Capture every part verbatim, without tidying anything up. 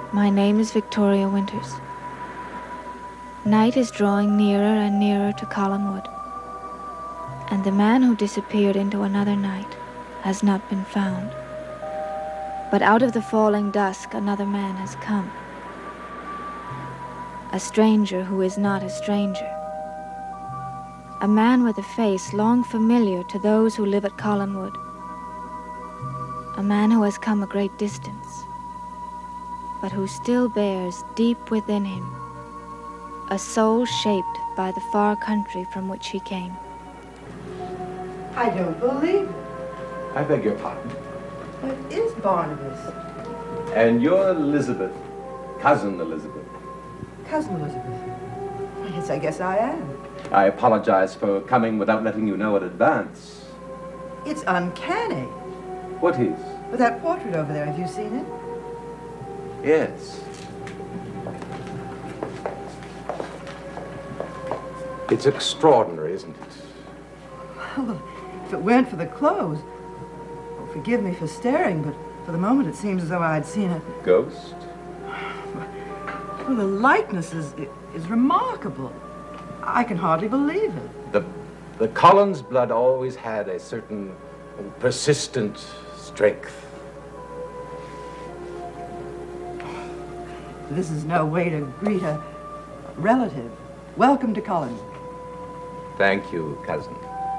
My name is Victoria Winters. Night is drawing nearer and nearer to Collinwood, and the man who disappeared into another night has not been found. But out of the falling dusk, another man has come. A stranger who is not a stranger. A man with a face long familiar to those who live at Collinwood. A man who has come a great distance, but who still bears deep within him a soul shaped by the far country from which he came. I don't believe it. I beg your pardon. It is Barnabas. And you're Elizabeth, cousin Elizabeth. Cousin Elizabeth. Yes, I guess I am. I apologize for coming without letting you know in advance. It's uncanny. What is? But that portrait over there, have you seen it? Yes. It's extraordinary, isn't it? Well, if it weren't for the clothes, well, forgive me for staring, but for the moment it seems as though I'd seen a ghost. Well, the likeness is is remarkable. I can hardly believe it. The the Collins blood always had a certain persistent strength. This is no way to greet a relative. Welcome to Collins. Thank you, cousin.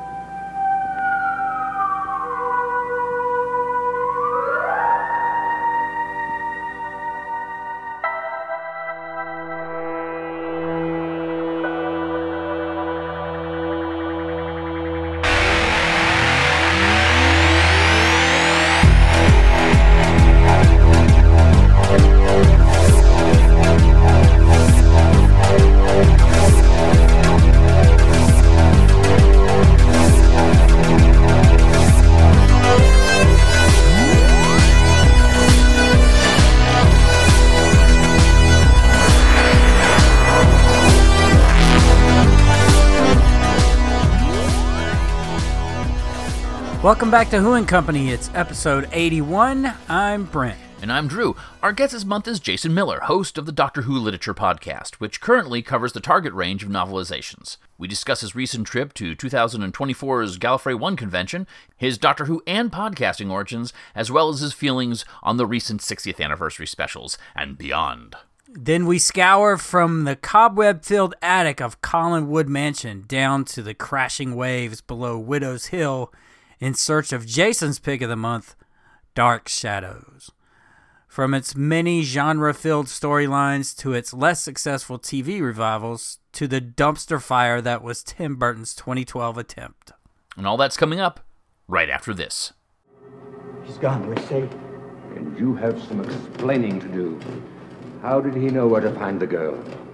Welcome back to Who and Company. It's episode eighty-one. I'm Brent. And I'm Drew. Our guest this month is Jason Miller, host of the Doctor Who Literature Podcast, which currently covers the target range of novelizations. We discuss his recent trip to two thousand twenty-four's Gallifrey one convention, his Doctor Who and podcasting origins, as well as his feelings on the recent sixtieth anniversary specials and beyond. Then we scour from the cobweb-filled attic of Collinwood Mansion down to the crashing waves below Widow's Hill in search of Jason's pick of the month, Dark Shadows. From its many genre-filled storylines to its less successful T V revivals to the dumpster fire that was Tim Burton's twenty twelve attempt. And all that's coming up right after this. He's gone, we're safe. And you have some explaining to do. How did he know where to find the girl?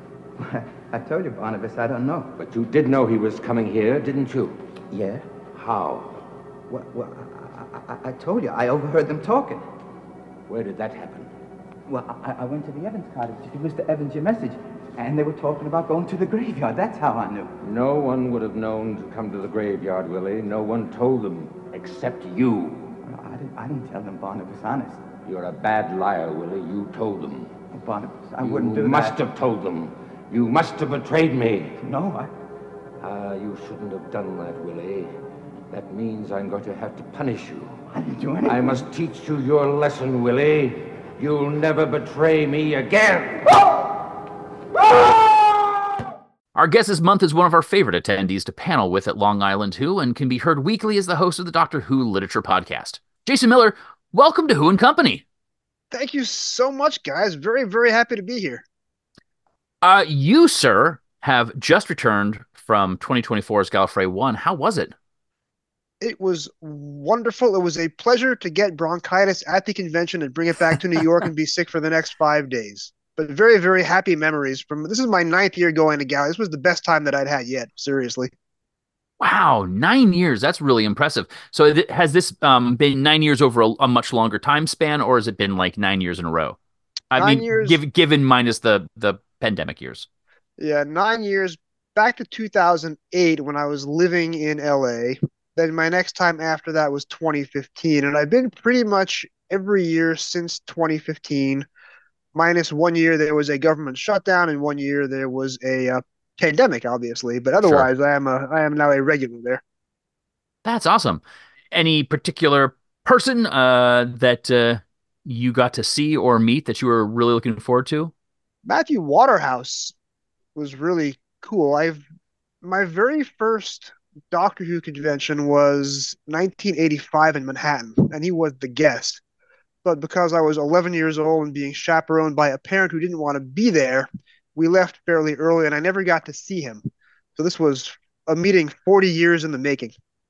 I told you, Barnabas, I don't know. But you did know he was coming here, didn't you? Yeah? How? Well, well I, I, I told you, I overheard them talking. Where did that happen? Well, I, I went to the Evans cottage to give Mister Evans your message, and they were talking about going to the graveyard. That's how I knew. No one would have known to come to the graveyard, Willie. No one told them, except you. Well, I didn't, I didn't tell them, Barnabas, honest. You're a bad liar, Willie. You told them. Oh, Barnabas, I you wouldn't do that. You must have told them. You must have betrayed me. No, I... Ah, uh, you shouldn't have done that, Willie. That means I'm going to have to punish you. I didn't do anything. I must teach you your lesson, Willie. You'll never betray me again. Our guest this month is one of our favorite attendees to panel with at Long Island Who and can be heard weekly as the host of the Doctor Who Literature Podcast. Jason Miller, welcome to Who and Company. Thank you so much, guys. Very, very happy to be here. Uh, you, sir, have just returned from twenty twenty-four's Gallifrey one. How was it? It was wonderful. It was a pleasure to get bronchitis at the convention and bring it back to New York and be sick for the next five days. But very, very happy memories from, this is my ninth year going to Gallifrey. This was the best time that I'd had yet, seriously. Wow, nine years. That's really impressive. So th- has this um, been nine years over a, a much longer time span, or has it been like nine years in a row? I nine mean, years, give, given minus the, the pandemic years. Yeah, nine years back to two thousand eight when I was living in L A. Then my next time after that was twenty fifteen. And I've been pretty much every year since twenty fifteen minus one year there was a government shutdown and one year there was a uh, pandemic, obviously. But Sure. otherwise, I am a I am now a regular there. That's awesome. Any particular person uh, that uh, you got to see or meet that you were really looking forward to? Matthew Waterhouse was really cool. I've my very first Doctor Who convention was nineteen eighty-five in Manhattan, and he was the guest. But because I was eleven years old and being chaperoned by a parent who didn't want to be there, we left fairly early, and I never got to see him. So this was a meeting forty years in the making.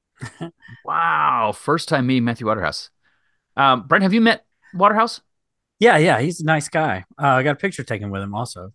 Wow. First time meeting Matthew Waterhouse. Um, Brent, have you met Waterhouse? Yeah, yeah, he's a nice guy. Uh, I got a picture taken with him also.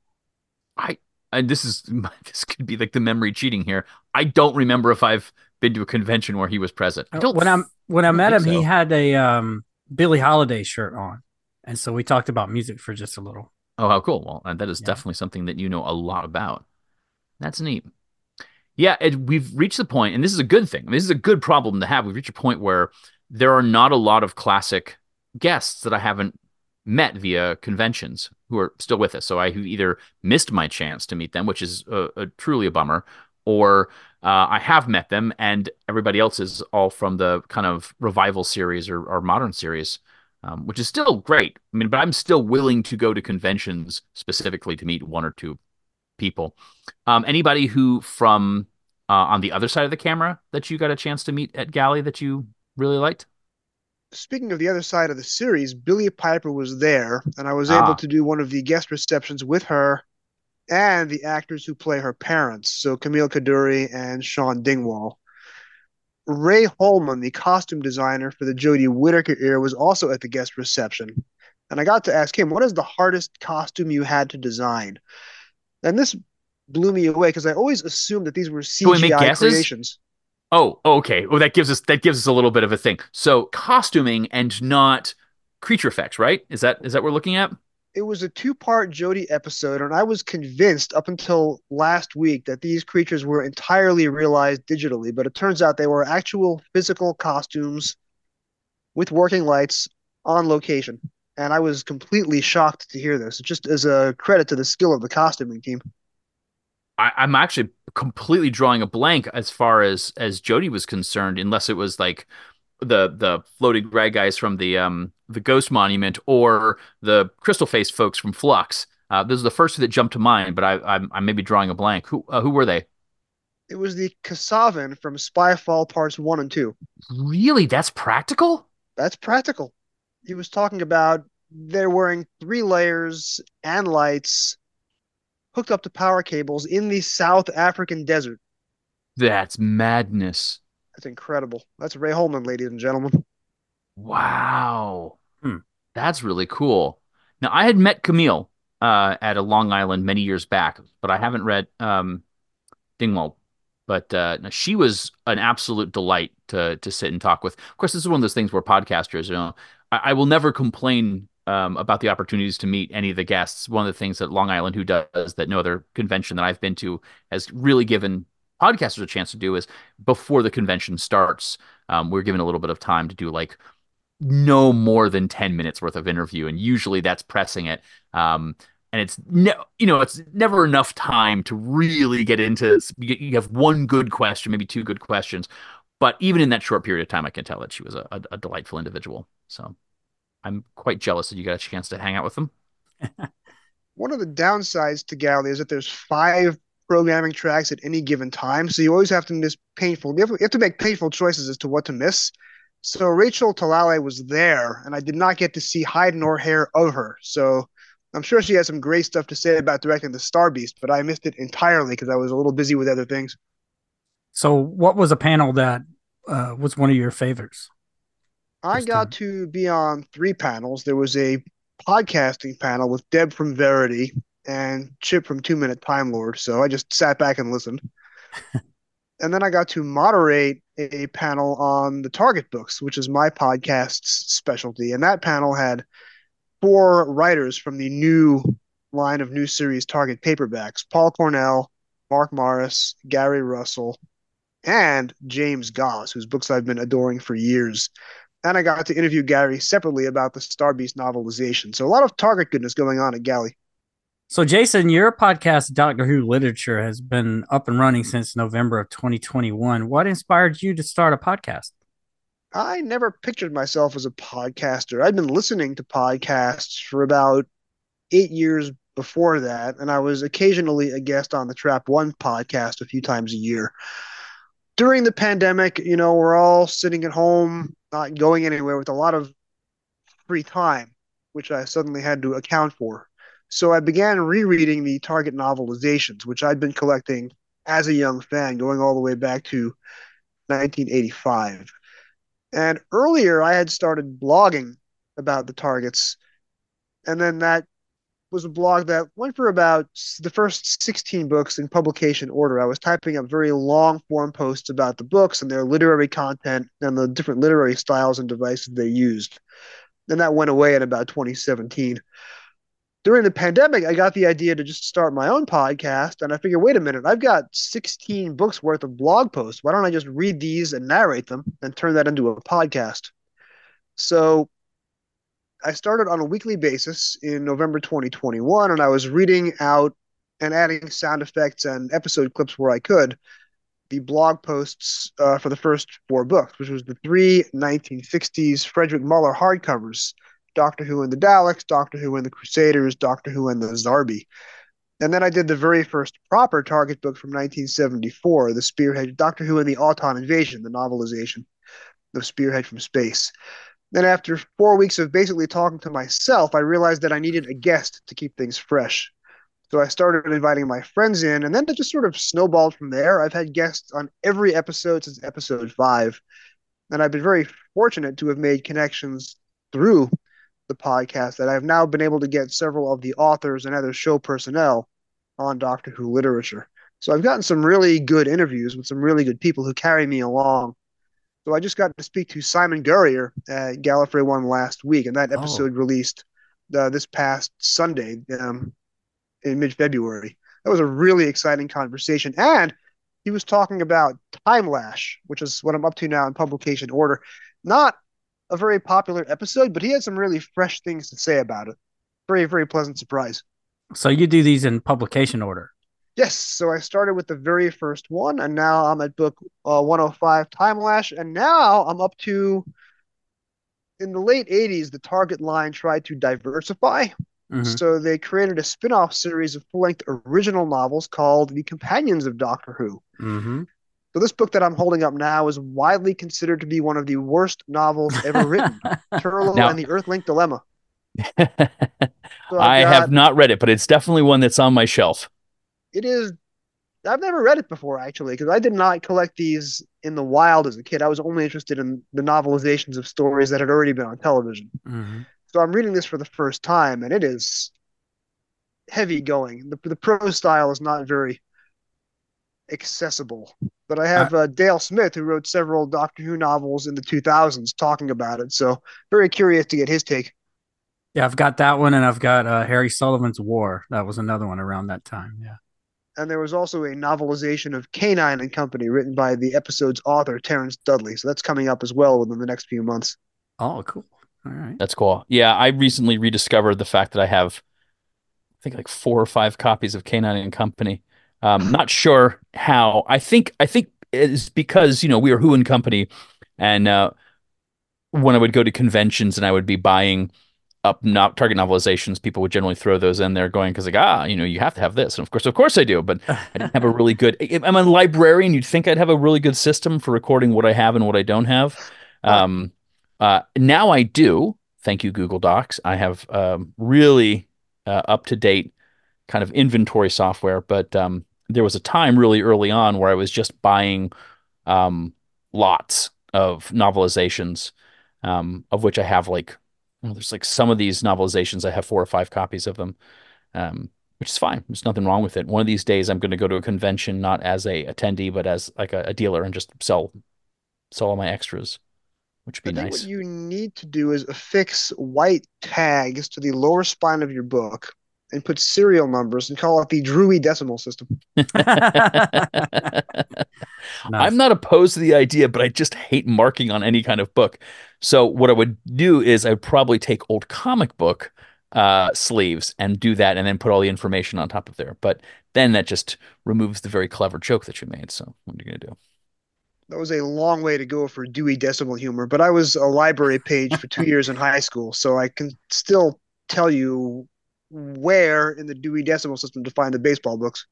I, I this is this could be like the memory cheating here. I don't remember if I've been to a convention where he was present. I don't when I when I, I met him, so. he had a um, Billie Holiday shirt on, and so we talked about music for just a little. Oh, how cool! Well, that is yeah. definitely something that you know a lot about. That's neat. Yeah, it, we've reached the point, and this is a good thing. This is a good problem to have. We've reached a point where there are not a lot of classic guests that I haven't met via conventions who are still with us. So I who either missed my chance to meet them, which is a, a, truly a bummer, or uh, I have met them, and everybody else is all from the kind of revival series or, or modern series, um, which is still great. I mean, but I'm still willing to go to conventions specifically to meet one or two people. Um, anybody who from uh, on the other side of the camera that you got a chance to meet at Galley that you really liked? Speaking of the other side of the series, Billie Piper was there, and I was ah. able to do one of the guest receptions with her and the actors who play her parents, so Camille Kaduri and Sean Dingwall. Ray Holman, the costume designer for the Jodie Whittaker era, was also at the guest reception, and I got to ask him, what is the hardest costume you had to design? And this blew me away because I always assumed that these were C G I creations. Oh, okay. Well, that gives us that gives us a little bit of a thing. So costuming and not creature effects, right? Is that is that what we're looking at? It was a two-part Jodie episode, and I was convinced up until last week that these creatures were entirely realized digitally, but it turns out they were actual physical costumes with working lights on location. And I was completely shocked to hear this, just as a credit to the skill of the costuming team. I, I'm actually completely drawing a blank as far as as Jodie was concerned, unless it was like the the floating rag guys from the um the Ghost Monument or the Crystal Face folks from Flux. Uh, those are the first two that jumped to mind, but I I'm, I may be drawing a blank. Who uh, who were they? It was the Kasavin from Spyfall Parts One and Two. Really, that's practical? That's practical. He was talking about they're wearing three layers and lights hooked up to power cables in the South African desert. That's madness. That's incredible. That's Ray Holman, ladies and gentlemen. Wow. Hmm. That's really cool. Now, I had met Camille uh, at a Long Island many years back, but I haven't read um, Dingwall. But uh, she was an absolute delight to to sit and talk with. Of course, this is one of those things where podcasters, you know, I, I will never complain um, about the opportunities to meet any of the guests. One of the things that Long Island Who does that no other convention that I've been to has really given podcasters a chance to do is before the convention starts, um, we're given a little bit of time to do like no more than ten minutes worth of interview. And usually that's pressing it. Um, and it's, ne- you know, it's never enough time to really get into, you have one good question, maybe two good questions. But even in that short period of time, I can tell that she was a, a, a delightful individual. So I'm quite jealous that you got a chance to hang out with them. One of the downsides to Galley is that there's five programming tracks at any given time. So you always have to miss painful, you have, you have to make painful choices as to what to miss. So Rachel Talalay was there, and I did not get to see hide nor hair of her. So I'm sure she has some great stuff to say about directing the Star Beast, but I missed it entirely because I was a little busy with other things. So what was a panel that uh, was one of your favorites? I got to be on three panels. There was a podcasting panel with Deb from Verity and Chip from Two Minute Time Lord. So I just sat back and listened. And then I got to moderate a panel on the Target books, which is my podcast's specialty. And that panel had four writers from the new line of new series Target paperbacks: Paul Cornell, Mark Morris, Gary Russell, and James Goss, whose books I've been adoring for years. and I got to interview Gary separately about the Star Beast novelization. So a lot of Target goodness going on at Galley. So, Jason, your podcast, Doctor Who Literature, has been up and running since November of twenty twenty-one. What inspired you to start a podcast? I never pictured myself as a podcaster. I'd been listening to podcasts for about eight years before that, and I was occasionally a guest on the Trap One podcast a few times a year. During the pandemic, you know, we're all sitting at home, not going anywhere, with a lot of free time, which I suddenly had to account for. So I began rereading the Target novelizations, which I'd been collecting as a young fan, going all the way back to nineteen eighty-five. And earlier, I had started blogging about the Targets, and then that was a blog that went for about the first sixteen books in publication order. I was typing up very long-form posts about the books and their literary content and the different literary styles and devices they used. Then that went away in about twenty seventeen. During the pandemic, I got the idea to just start my own podcast, and I figured, wait a minute, I've got sixteen books worth of blog posts. Why don't I just read these and narrate them and turn that into a podcast? So I started on a weekly basis in November twenty twenty-one, and I was reading out and adding sound effects and episode clips where I could, the blog posts uh, for the first four books, which was the three nineteen sixties Frederick Muller hardcovers, Doctor Who and the Daleks, Doctor Who and the Crusaders, Doctor Who and the Zarbi. And then I did the very first proper Target book from nineteen seventy-four, the Spearhead, Doctor Who and the Auton Invasion, the novelization of Spearhead from Space. Then after four weeks of basically talking to myself, I realized that I needed a guest to keep things fresh. So I started inviting my friends in, and then it just sort of snowballed from there. I've had guests on every episode since episode five, and I've been very fortunate to have made connections through the podcast that I've now been able to get several of the authors and other show personnel on Doctor Who literature. So I've gotten some really good interviews with some really good people who carry me along. So I just got to speak to Simon Gurrier at Gallifrey One last week, and that episode oh. released uh, this past Sunday um, in mid-February. That was a really exciting conversation, and he was talking about Time Lash, which is what I'm up to now in publication order. Not a very popular episode, but he had some really fresh things to say about it. Very, very pleasant surprise. So you do these in publication order? Yes. So I started with the very first one, and now I'm at book uh, one oh five, Time Lash, and now I'm up to, in the late eighties, the Target line tried to diversify. Mm-hmm. So they created a spin-off series of full-length original novels called The Companions of Doctor Who. Mm-hmm. So this book that I'm holding up now is widely considered to be one of the worst novels ever written, Turlough now, and the Earthlink Dilemma. So I got, have not read it, but it's definitely one that's on my shelf. It is. I've never read it before, actually, because I did not collect these in the wild as a kid. I was only interested in the novelizations of stories that had already been on television. Mm-hmm. So I'm reading this for the first time, and it is heavy going. The, the prose style is not very accessible. But I have uh, Dale Smith, who wrote several Doctor Who novels in the two thousands, talking about it. So very curious to get his take. Yeah, I've got that one, and I've got uh, Harry Sullivan's War. That was another one around that time, yeah. And there was also a novelization of Canine and Company, written by the episode's author, Terence Dudley. So that's coming up as well within the next few months. Oh, cool. All right. That's cool. Yeah, I recently rediscovered the fact that I have, I think, like four or five copies of Canine and Company. Um, not sure how. I think I think it's because, you know, we were Who and Company, and uh, when I would go to conventions and I would be buying up not Target novelizations, people would generally throw those in there, going because like ah, you know, you have to have this, and of course, of course, I do. But I didn't have a really good. I'm a librarian. You'd think I'd have a really good system for recording what I have and what I don't have. Um, uh, now I do. Thank you, Google Docs. I have um, really uh, up to date kind of inventory software, but um, there was a time really early on where I was just buying um, lots of novelizations, um, of which I have like, you know, there's like some of these novelizations, I have four or five copies of them, um, which is fine. There's nothing wrong with it. One of these days I'm going to go to a convention, not as a attendee, but as like a, a dealer, and just sell, sell all my extras, which would be I think nice. What you need to do is affix white tags to the lower spine of your book, and put serial numbers and call it the Dewey Decimal System. Nice. I'm not opposed to the idea, but I just hate marking on any kind of book. So what I would do is I'd probably take old comic book uh, sleeves and do that, and then put all the information on top of there. But then that just removes the very clever joke that you made. So what are you going to do? That was a long way to go for Dewey Decimal humor, but I was a library page for two years in high school, so I can still tell you where in the Dewey Decimal System to find the baseball books.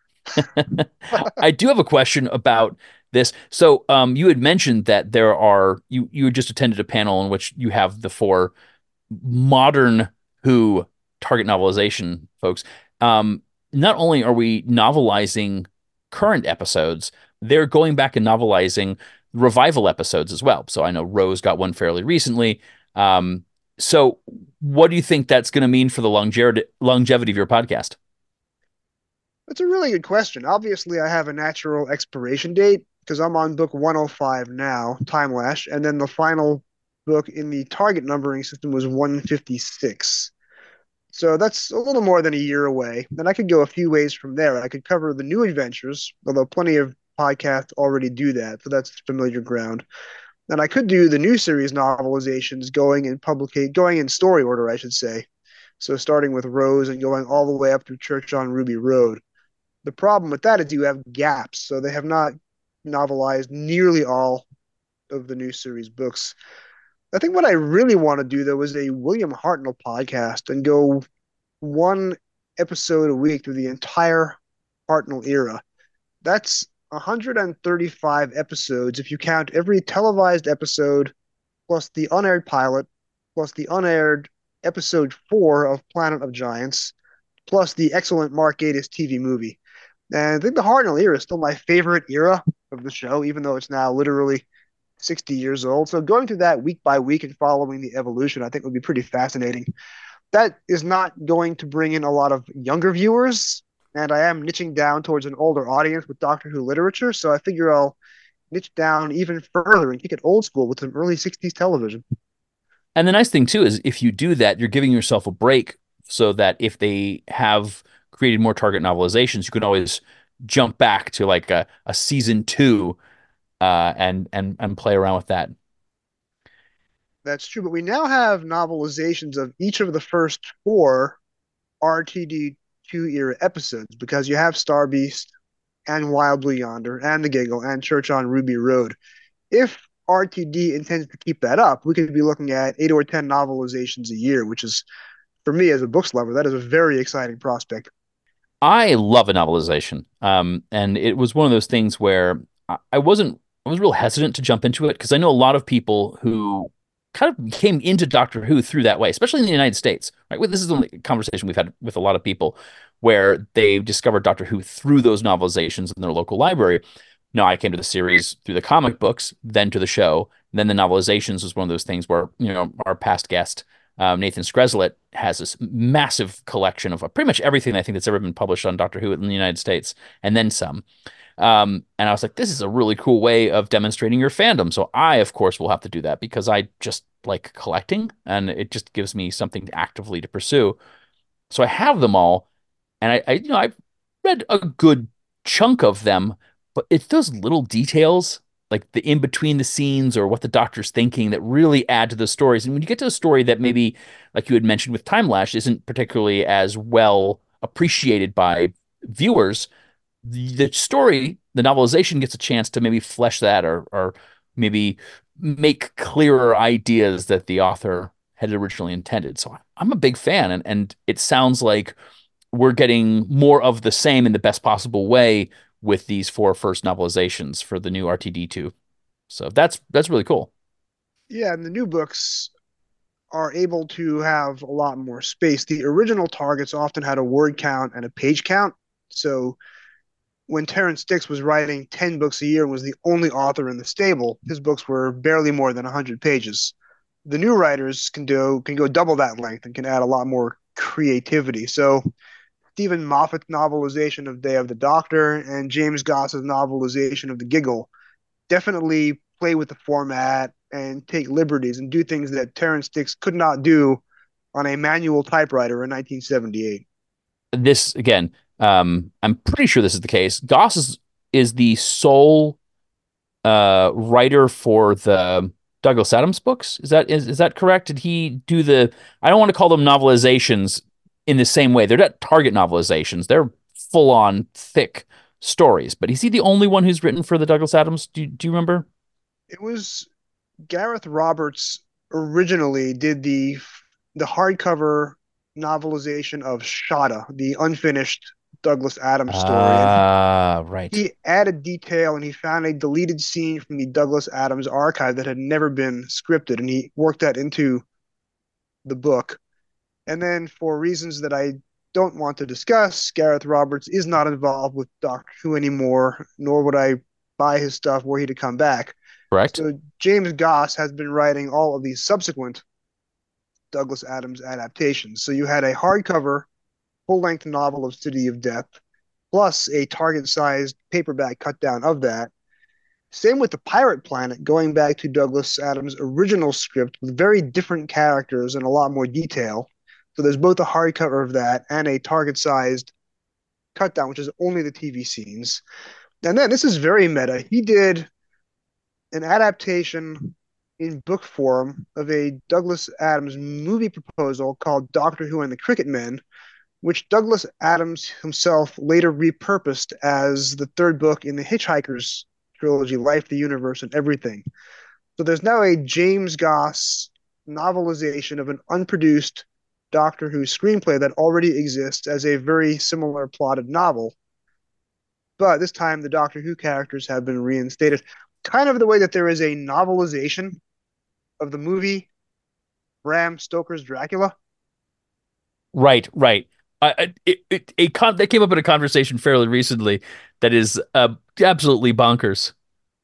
I do have a question about this. So um, you had mentioned that there are, you, you had just attended a panel in which you have the four modern Who target novelization folks. Um, not only are we novelizing current episodes, they're going back and novelizing revival episodes as well. So I know Rose got one fairly recently. Um, so what do you think that's going to mean for the longevity longevity of your podcast? That's a really good question. Obviously, I have a natural expiration date because I'm on book one oh five now, Time Lash, and then the final book in the target numbering system was one fifty-six. So that's a little more than a year away. And I could go a few ways from there. I could cover the new adventures, although plenty of podcasts already do that, so that's familiar ground. And I could do the new series novelizations going in publicate going in story order, I should say. So starting with Rose and going all the way up through Church on Ruby Road. The problem with that is you have gaps, so they have not novelized nearly all of the new series books. I think what I really want to do, though, is a William Hartnell podcast and go one episode a week through the entire Hartnell era. That's one hundred thirty-five episodes if you count every televised episode, plus the unaired pilot, plus the unaired episode four of Planet of Giants, plus the excellent Mark Gatiss T V movie. And I think the Hartnell era is still my favorite era of the show, even though it's now literally sixty years old. So going through that week by week and following the evolution, I think would be pretty fascinating. That is not going to bring in a lot of younger viewers, and I am niching down towards an older audience with Doctor Who literature, so I figure I'll niche down even further and kick it old school with some early sixties television. And the nice thing, too, is if you do that, you're giving yourself a break so that if they have created more target novelizations, you can always jump back to like a, a season two uh, and, and, and play around with that. That's true, but we now have novelizations of each of the first four R T D two era episodes because you have Star Beast and Wild Blue Yonder and The Giggle and Church on Ruby Road. If R T D intends to keep that up, we could be looking at eight or ten novelizations a year, which is, for me as a books lover, that is a very exciting prospect. I love a novelization. Um, and it was one of those things where I wasn't, I was real hesitant to jump into it because I know a lot of people who kind of came into Doctor Who through that way, especially in the United States, right? This is a conversation we've had with a lot of people where they discovered Doctor Who through those novelizations in their local library. No, I came to the series through the comic books, then to the show, then the novelizations was one of those things where, you know, our past guest, um, Nathan Skreslet, has this massive collection of pretty much everything I think that's ever been published on Doctor Who in the United States, and then some. Um, and I was like, this is a really cool way of demonstrating your fandom. So I, of course, will have to do that because I just like collecting, and it just gives me something actively to pursue. So I have them all, and I, I you know, I've read a good chunk of them. But it's those little details, like the in between the scenes or what the Doctor's thinking, that really add to the stories. And when you get to a story that maybe, like you had mentioned with Time Lash, isn't particularly as well appreciated by viewers, the, the story, the novelization gets a chance to maybe flesh that or, or maybe make clearer ideas that the author had originally intended. So I'm a big fan, and, and it sounds like we're getting more of the same in the best possible way with these four first novelizations for the new R T D two. So that's that's really cool. Yeah, and the new books are able to have a lot more space. The original targets often had a word count and a page count. So when Terrance Dicks was writing ten books a year and was the only author in the stable, his books were barely more than one hundred pages. The new writers can do can go double that length and can add a lot more creativity. So Stephen Moffat's novelization of Day of the Doctor and James Goss's novelization of The Giggle definitely play with the format and take liberties and do things that Terrance Dicks could not do on a manual typewriter in nineteen seventy-eight. this again, um, I'm pretty sure this is the case. Goss is, is the sole uh, writer for the Douglas Adams books. Is that is, is that correct? Did he do the? I don't want to call them novelizations in the same way. They're not Target novelizations. They're full on thick stories. But is he the only one who's written for the Douglas Adams? Do do you remember? It was Gareth Roberts originally did the the hardcover novelization of Shada, the unfinished Douglas Adams story. Ah, uh, right. He added detail and he found a deleted scene from the Douglas Adams archive that had never been scripted, and he worked that into the book. And then, for reasons that I don't want to discuss, Gareth Roberts is not involved with Doctor Who anymore, nor would I buy his stuff were he to come back. Correct. So James Goss has been writing all of these subsequent Douglas Adams adaptations. So you had a hardcover, full-length novel of City of Death, plus a Target-sized paperback cut down of that. Same with The Pirate Planet, going back to Douglas Adams' original script with very different characters and a lot more detail. So there's both a hardcover of that and a Target-sized cut down, which is only the T V scenes. And then this is very meta. He did an adaptation in book form of a Douglas Adams movie proposal called Doctor Who and the Cricket Men, which Douglas Adams himself later repurposed as the third book in the Hitchhiker's trilogy, Life, the Universe, and Everything. So there's now a James Goss novelization of an unproduced Doctor Who screenplay that already exists as a very similar plotted novel. But this time the Doctor Who characters have been reinstated, kind of the way that there is a novelization of the movie Bram Stoker's Dracula. Right, right. Uh, it, it, a con- that came up in a conversation fairly recently that is uh, absolutely bonkers.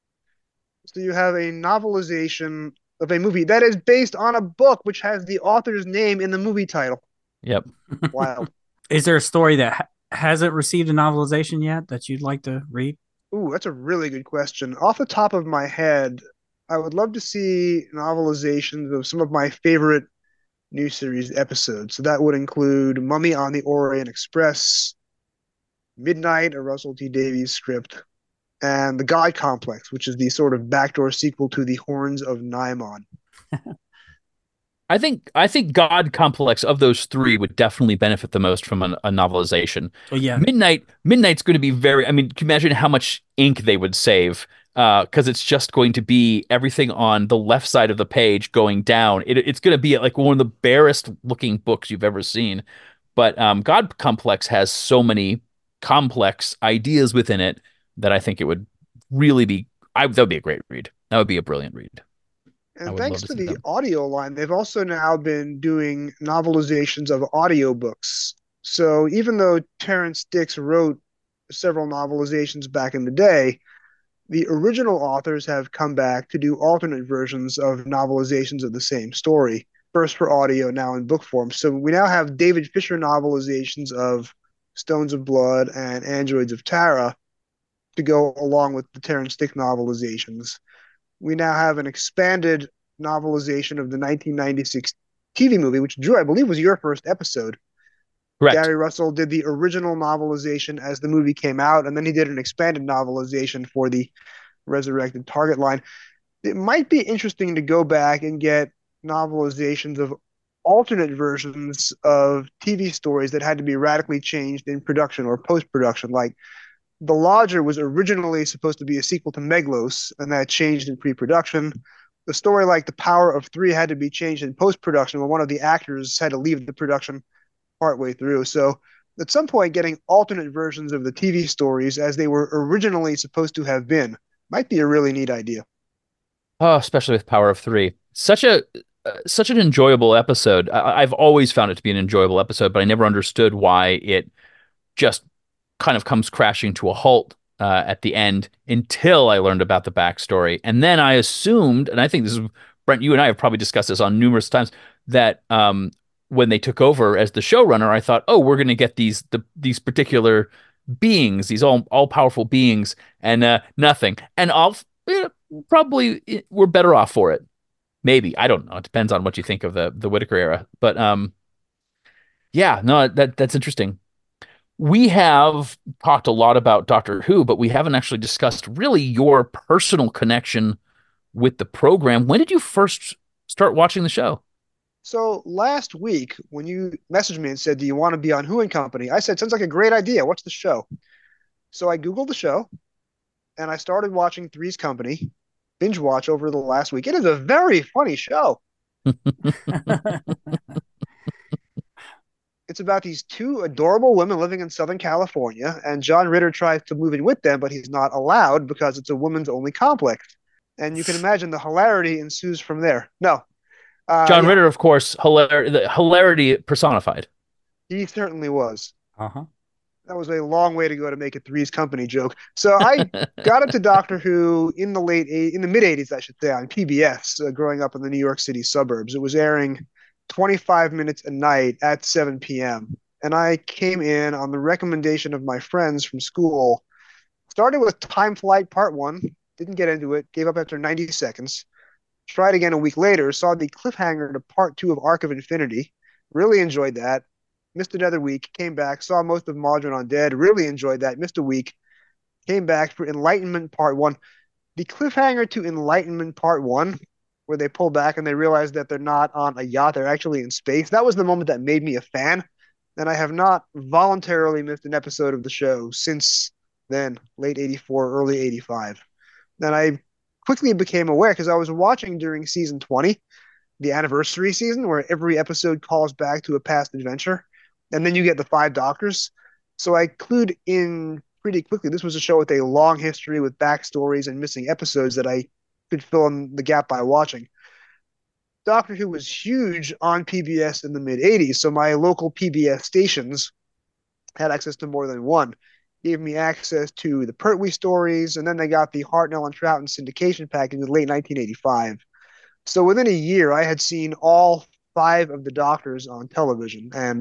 So you have a novelization of a movie that is based on a book which has the author's name in the movie title. Yep. Wild. Is there a story that ha- hasn't received a novelization yet that you'd like to read? Ooh, that's a really good question. Off the top of my head, I would love to see novelizations of some of my favorite new series episodes. So that would include Mummy on the Orient Express, Midnight, a Russell T Davies script, and The God Complex, which is the sort of backdoor sequel to The Horns of Naimon. I think I think God Complex of those three would definitely benefit the most from an, a novelization. Oh yeah, Midnight Midnight's going to be very. I mean, can you imagine how much ink they would save? Because uh, it's just going to be everything on the left side of the page going down. It, it's going to be like one of the barest looking books you've ever seen. But um, God Complex has so many complex ideas within it that I think it would really be. I that would be a great read. That would be a brilliant read. And thanks to, to the them. audio line, they've also now been doing novelizations of audiobooks. So even though Terrance Dicks wrote several novelizations back in the day, the original authors have come back to do alternate versions of novelizations of the same story, first for audio, now in book form. So we now have David Fisher novelizations of Stones of Blood and Androids of Tara to go along with the Terrance Dicks novelizations. We now have an expanded novelization of the nineteen ninety-six T V movie, which, Drew, I believe was your first episode. Correct. Gary Russell did the original novelization as the movie came out, and then he did an expanded novelization for the resurrected Target line. It might be interesting to go back and get novelizations of alternate versions of T V stories that had to be radically changed in production or post-production, like The Lodger was originally supposed to be a sequel to Meglos, and that changed in pre-production. The story like The Power of Three had to be changed in post-production when one of the actors had to leave the production partway through. So at some point, getting alternate versions of the T V stories as they were originally supposed to have been might be a really neat idea. Oh, especially with Power of Three. Such a uh, such an enjoyable episode. I- I've always found it to be an enjoyable episode, but I never understood why it just kind of comes crashing to a halt uh, at the end until I learned about the backstory. And then I assumed, and I think this is, Brent, you and I have probably discussed this on numerous times, that um, when they took over as the showrunner, I thought, oh, we're going to get these the, these particular beings, these all all powerful beings, and uh, nothing. And I'll eh, probably we're better off for it. Maybe, I don't know. It depends on what you think of the the Whittaker era. But um, yeah, no, that that's interesting. we have talked a lot about Doctor Who, but we haven't actually discussed really your personal connection with the program. When did you first start watching the show? So last week, when you messaged me and said, "Do you want to be on Who and Company?" I said, "Sounds like a great idea. What's the show?" So I Googled the show, and I started watching Three's Company, binge watch over the last week. It is a very funny show. It's about these two adorable women living in Southern California, and John Ritter tries to move in with them, but he's not allowed because it's a woman's only complex. And you can imagine the hilarity ensues from there. No. Uh, John yeah, Ritter, of course, hilar- the hilarity personified. he certainly was. Uh-huh. That was a long way to go to make a Three's Company joke. So I got into Doctor Who in the late eight, in the mid eighties, I should say, on P B S, uh, growing up in the New York City suburbs. It was airing twenty-five minutes a night at seven p.m. And I came in on the recommendation of my friends from school. Started with Time Flight Part One, didn't get into it, gave up after ninety seconds. Tried again a week later, saw the cliffhanger to Part Two of Arc of Infinity. Really enjoyed that. Missed another week, came back, saw most of Mawdryn Undead, really enjoyed that, missed a week, came back for Enlightenment Part One. The cliffhanger to Enlightenment Part One, where they pull back and they realize that they're not on a yacht, they're actually in space, that was the moment that made me a fan, and I have not voluntarily missed an episode of the show since then, late eighty-four, early eighty-five. And I quickly became aware, because I was watching during season twenty, the anniversary season, where every episode calls back to a past adventure. And then you get the five doctors. So I clued in pretty quickly. This was a show with a long history with backstories and missing episodes that I could fill in the gap by watching. Doctor Who was huge on P B S in the mid eighties, so my local P B S stations had access to more than one. Gave me access to the Pertwee stories, and then they got the Hartnell and Troughton syndication package in late nineteen eighty-five. So within a year, I had seen all five of the Doctors on television, and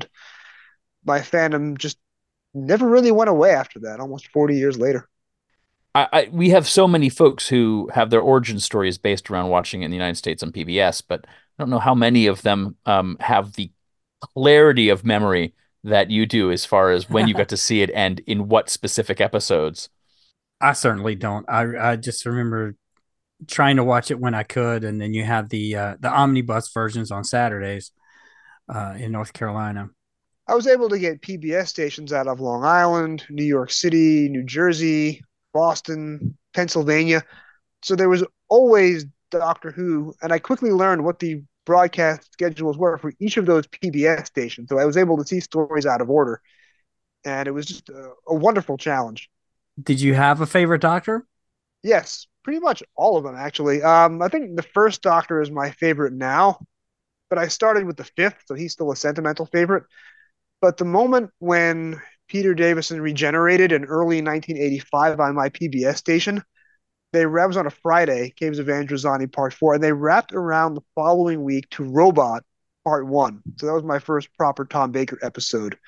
my fandom just never really went away after that, almost forty years later. I, I we have so many folks who have their origin stories based around watching it in the United States on P B S, but I don't know how many of them um, have the clarity of memory that you do as far as when you got to see it and in what specific episodes. I certainly don't. I I just remember trying to watch it when I could, and then you have the uh, the omnibus versions on Saturdays uh, in North Carolina. I was able to get P B S stations out of Long Island, New York City, New Jersey, Boston, Pennsylvania. So there was always Doctor Who, and I quickly learned what the broadcast schedules were for each of those P B S stations. So I was able to see stories out of order, and it was just a, a wonderful challenge. Did you have a favorite Doctor? Yes, pretty much all of them, actually. Um, I think the first Doctor is my favorite now, but I started with the fifth, so he's still a sentimental favorite. But the moment when Peter Davison regenerated in early nineteen eighty-five on my P B S station, they that was on a Friday, Caves of Androzani Part four, and they wrapped around the following week to Robot Part one. So that was my first proper Tom Baker episode.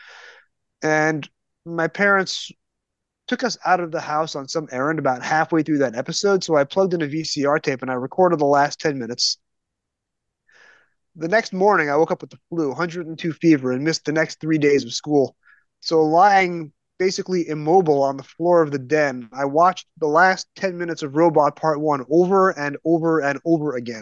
And my parents took us out of the house on some errand about halfway through that episode, so I plugged in a V C R tape and I recorded the last ten minutes. The next morning, I woke up with the flu, one hundred two fever, and missed the next three days of school. So lying basically immobile on the floor of the den, I watched the last ten minutes of Robot Part one over and over and over again.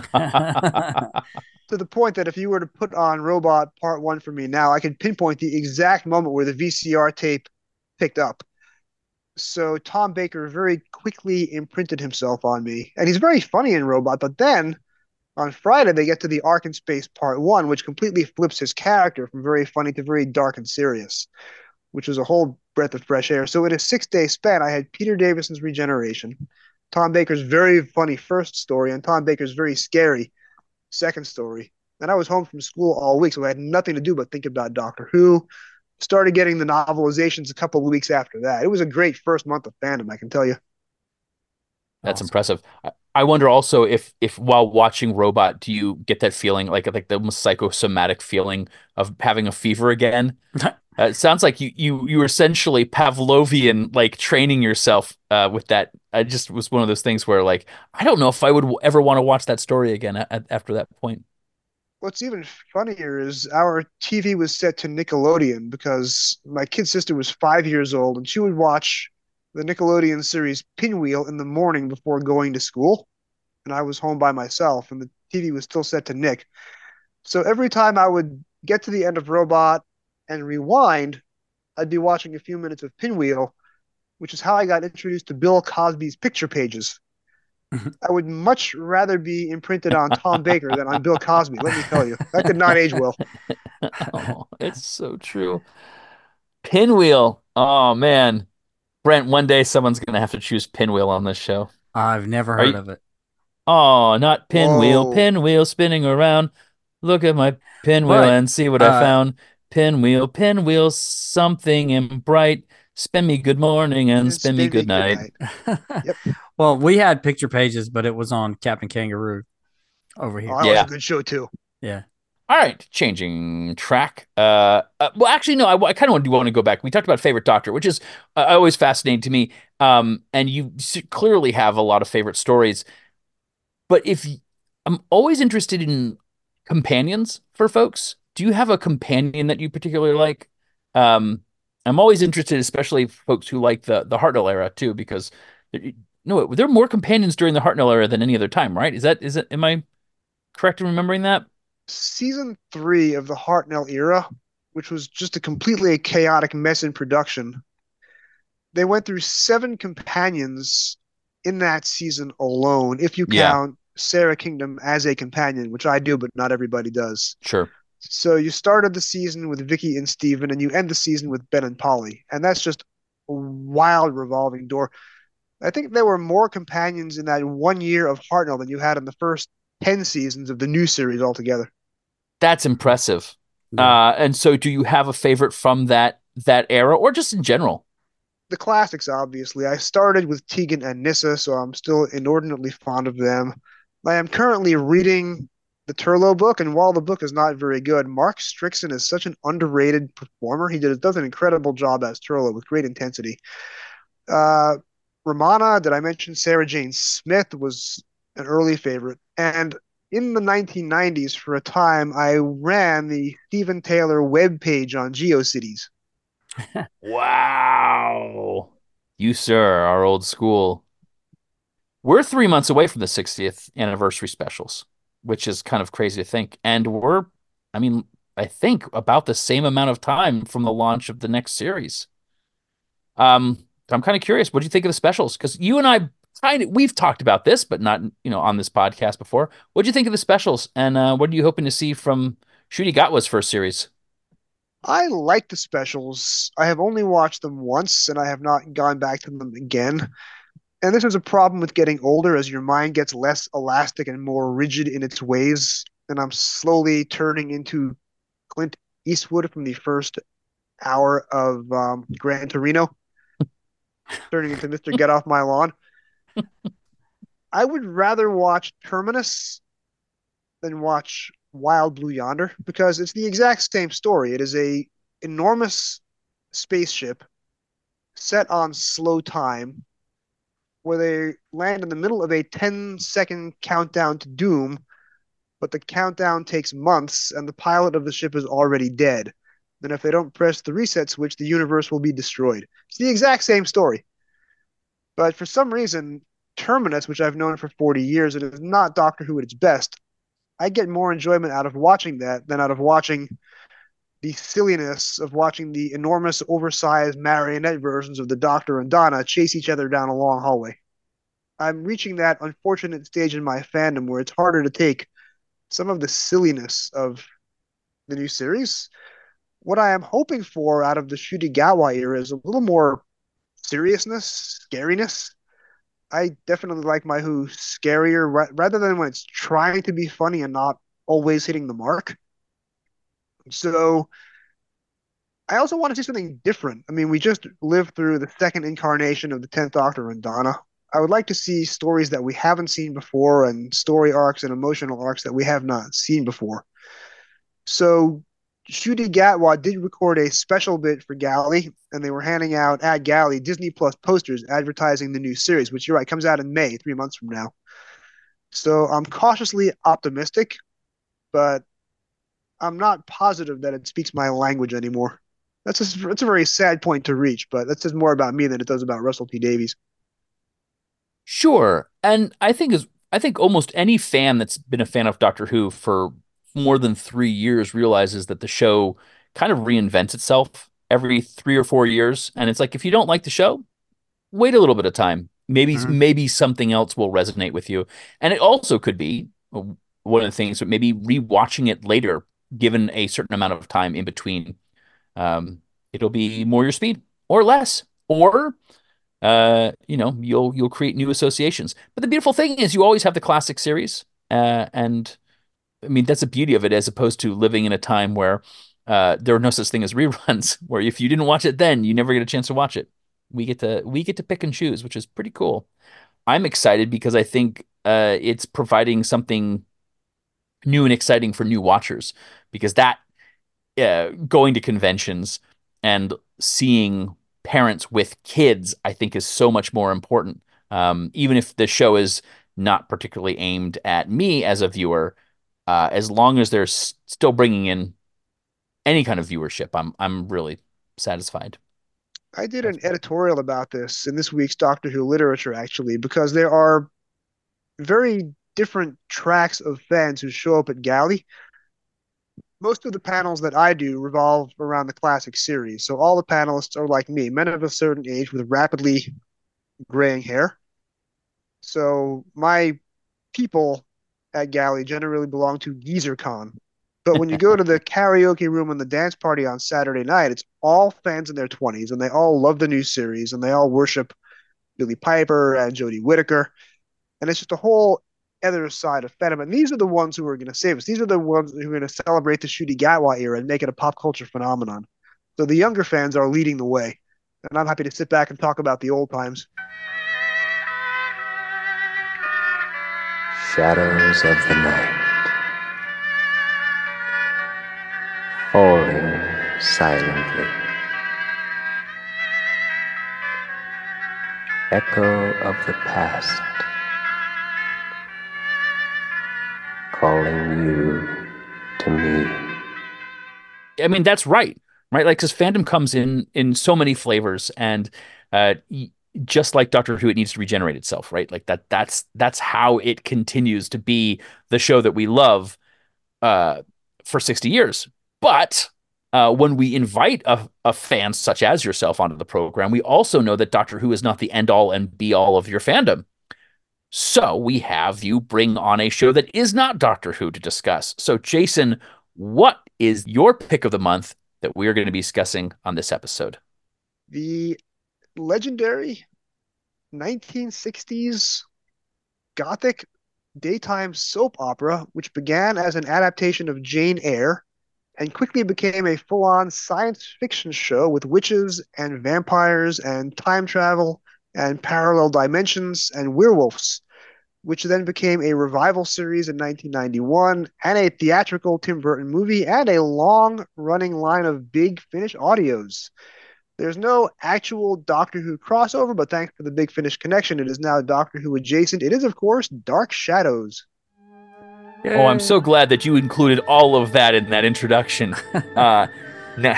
To the point that if you were to put on Robot Part one for me now, I could pinpoint the exact moment where the V C R tape picked up. So Tom Baker very quickly imprinted himself on me. And he's very funny in Robot, but then on Friday, they get to the Ark in Space Part one, which completely flips his character from very funny to very dark and serious, which was a whole breath of fresh air. So in a six-day span, I had Peter Davison's regeneration, Tom Baker's very funny first story, and Tom Baker's very scary second story. And I was home from school all week, so I had nothing to do but think about Doctor Who. Started getting the novelizations a couple of weeks after that. It was a great first month of fandom, I can tell you. That's awesome. Impressive. I wonder also if, if while watching Robot, do you get that feeling, like like the almost psychosomatic feeling of having a fever again? uh, it sounds like you you you were essentially Pavlovian, like training yourself uh, with that. I just was one of those things where, like, I don't know if I would ever want to watch that story again at, after that point. What's even funnier is our T V was set to Nickelodeon because my kid sister was five years old and she would watch the Nickelodeon series Pinwheel in the morning before going to school. And I was home by myself and the T V was still set to Nick. So every time I would get to the end of Robot and rewind, I'd be watching a few minutes of Pinwheel, which is how I got introduced to Bill Cosby's picture pages. I would much rather be imprinted on Tom Baker than on Bill Cosby, let me tell you. That did not age well. Oh, it's so true. Pinwheel. Oh man. Brent, one day someone's gonna have to choose Pinwheel on this show. I've never Are heard you- of it. Oh, not pinwheel, Whoa. pinwheel spinning around. Look at my pinwheel But, and see what uh, I found. Pinwheel, pinwheel, something and bright. Spin me good morning and And spin me good night. Yep. Well, we had picture pages, but it was on Captain Kangaroo over here. Oh, that was Yeah. a good show too. Yeah. All right, changing track. Uh, uh well, actually, no. I, I kind of do want to go back. We talked about favorite Doctor, which is uh, always fascinating to me. Um, and you s- clearly have a lot of favorite stories. But if y- I'm always interested in companions for folks. Do you have a companion that you particularly like? Um, I'm always interested, especially folks who like the the Hartnell era too, because there, no, there are more companions during the Hartnell era than any other time, right? Is that is it? Am I correct in remembering that? Season three of the Hartnell era, which was just a completely chaotic mess in production, they went through seven companions in that season alone, if you Yeah. count Sarah Kingdom as a companion, which I do, but not everybody does. Sure. So you started the season with Vicky and Steven, and you end the season with Ben and Polly. And that's just a wild revolving door. I think there were more companions in that one year of Hartnell than you had in the first ten seasons of the new series altogether. That's impressive. Yeah. Uh, and so, do you have a favorite from that that era, or just in general? The classics, obviously. I started with Tegan and Nyssa, so I'm still inordinately fond of them. I am currently reading the Turlough book, and while the book is not very good, Mark Strickson is such an underrated performer. He did, does an incredible job as Turlough with great intensity. Uh, Romana, did I mention Sarah Jane Smith was an early favorite. And in the nineteen nineties, for a time, I ran the Stephen Taylor web page on GeoCities. Wow. You, sir, are old school. We're three months away from the sixtieth anniversary specials, which is kind of crazy to think. And we're, I mean, I think about the same amount of time from the launch of the next series. Um, so I'm kind of curious, what do you think of the specials? Because you and I kind of, we've talked about this, but not, you know, on this podcast before. What do you think of the specials? And uh, what are you hoping to see from Ncuti Gatwa's first series? I like the specials. I have only watched them once, and I have not gone back to them again. And this is a problem with getting older as your mind gets less elastic and more rigid in its ways. And I'm slowly turning into Clint Eastwood from the first hour of um, Gran Torino, turning into Mister Get Off My Lawn. I would rather watch Terminus than watch Wild Blue Yonder because it's the exact same story. It is a enormous spaceship set on slow time where they land in the middle of a ten second countdown to doom, but the countdown takes months and the pilot of the ship is already dead. And if they don't press the reset switch, the universe will be destroyed. It's the exact same story. But for some reason, Terminus, which I've known for forty years, and is not Doctor Who at its best, I get more enjoyment out of watching that than out of watching the silliness of watching the enormous, oversized marionette versions of the Doctor and Donna chase each other down a long hallway. I'm reaching that unfortunate stage in my fandom where it's harder to take some of the silliness of the new series. What I am hoping for out of the Ncuti Gatwa era is a little more seriousness, scariness. I definitely like my Who scarier ra- rather than when it's trying to be funny and not always hitting the mark. So I also want to see something different. I mean, we just lived through the second incarnation of the tenth Doctor and Donna. I would like to see stories that we haven't seen before and story arcs and emotional arcs that we have not seen before. So Ncuti Gatwa did record a special bit for Galley, and they were handing out at Galley Disney Plus posters advertising the new series, which you're right, comes out in May, three months from now. So I'm cautiously optimistic, but I'm not positive that it speaks my language anymore. That's a, that's a very sad point to reach, but that says more about me than it does about Russell T Davies. Sure. And I think is I think almost any fan that's been a fan of Doctor Who for more than three years realizes that the show kind of reinvents itself every three or four years. And it's like, if you don't like the show, wait a little bit of time. Maybe Mhm. maybe something else will resonate with you. And it also could be uh, one of the things, but maybe rewatching it later, given a certain amount of time in between, um, it'll be more your speed or less, or uh, you know, you'll you'll create new associations. But the beautiful thing is, you always have the classic series, uh, and I mean that's the beauty of it, as opposed to living in a time where uh, there are no such thing as reruns, where if you didn't watch it then, you never get a chance to watch it. We get to we get to pick and choose, which is pretty cool. I'm excited because I think uh, it's providing something new and exciting for new watchers, because that uh, going to conventions and seeing parents with kids, I think, is so much more important. Um, even if the show is not particularly aimed at me as a viewer, uh, as long as they're s- still bringing in any kind of viewership, I'm I'm really satisfied. I did an editorial about this in this week's Doctor Who literature, actually, because there are very different tracks of fans who show up at Galley. Most of the panels that I do revolve around the classic series. So all the panelists are like me, men of a certain age with rapidly graying hair. So my people at Galley generally belong to GeezerCon. But when you go to the karaoke room and the dance party on Saturday night, it's all fans in their twenties, and they all love the new series, and they all worship Billy Piper and Jodie Whittaker. And it's just a whole other side of fandom. And these are the ones who are going to save us. These are the ones who are going to celebrate the Ncuti Gatwa era and make it a pop culture phenomenon. So the younger fans are leading the way. And I'm happy to sit back and talk about the old times. Shadows of the night, falling silently. Echo of the past, calling you to me. I mean, that's right, right? Like, because fandom comes in in so many flavors, and uh, just like Doctor Who, it needs to regenerate itself, right? Like that. That's that's how it continues to be the show that we love uh, for sixty years. But uh, when we invite a, a fan such as yourself onto the program, we also know that Doctor Who is not the end all and be all of your fandom. So we have you bring on a show that is not Doctor Who to discuss. So, Jason, what is your pick of the month that we are going to be discussing on this episode? The legendary nineteen sixties Gothic daytime soap opera, which began as an adaptation of Jane Eyre and quickly became a full-on science fiction show with witches and vampires and time travel and parallel dimensions and werewolves, which then became a revival series in nineteen ninety-one and a theatrical Tim Burton movie and a long-running line of Big Finish audios. There's no actual Doctor Who crossover, but thanks to the Big Finish connection, it is now Doctor Who adjacent. It is, of course, Dark Shadows. Oh, I'm so glad that you included all of that in that introduction. uh, nah.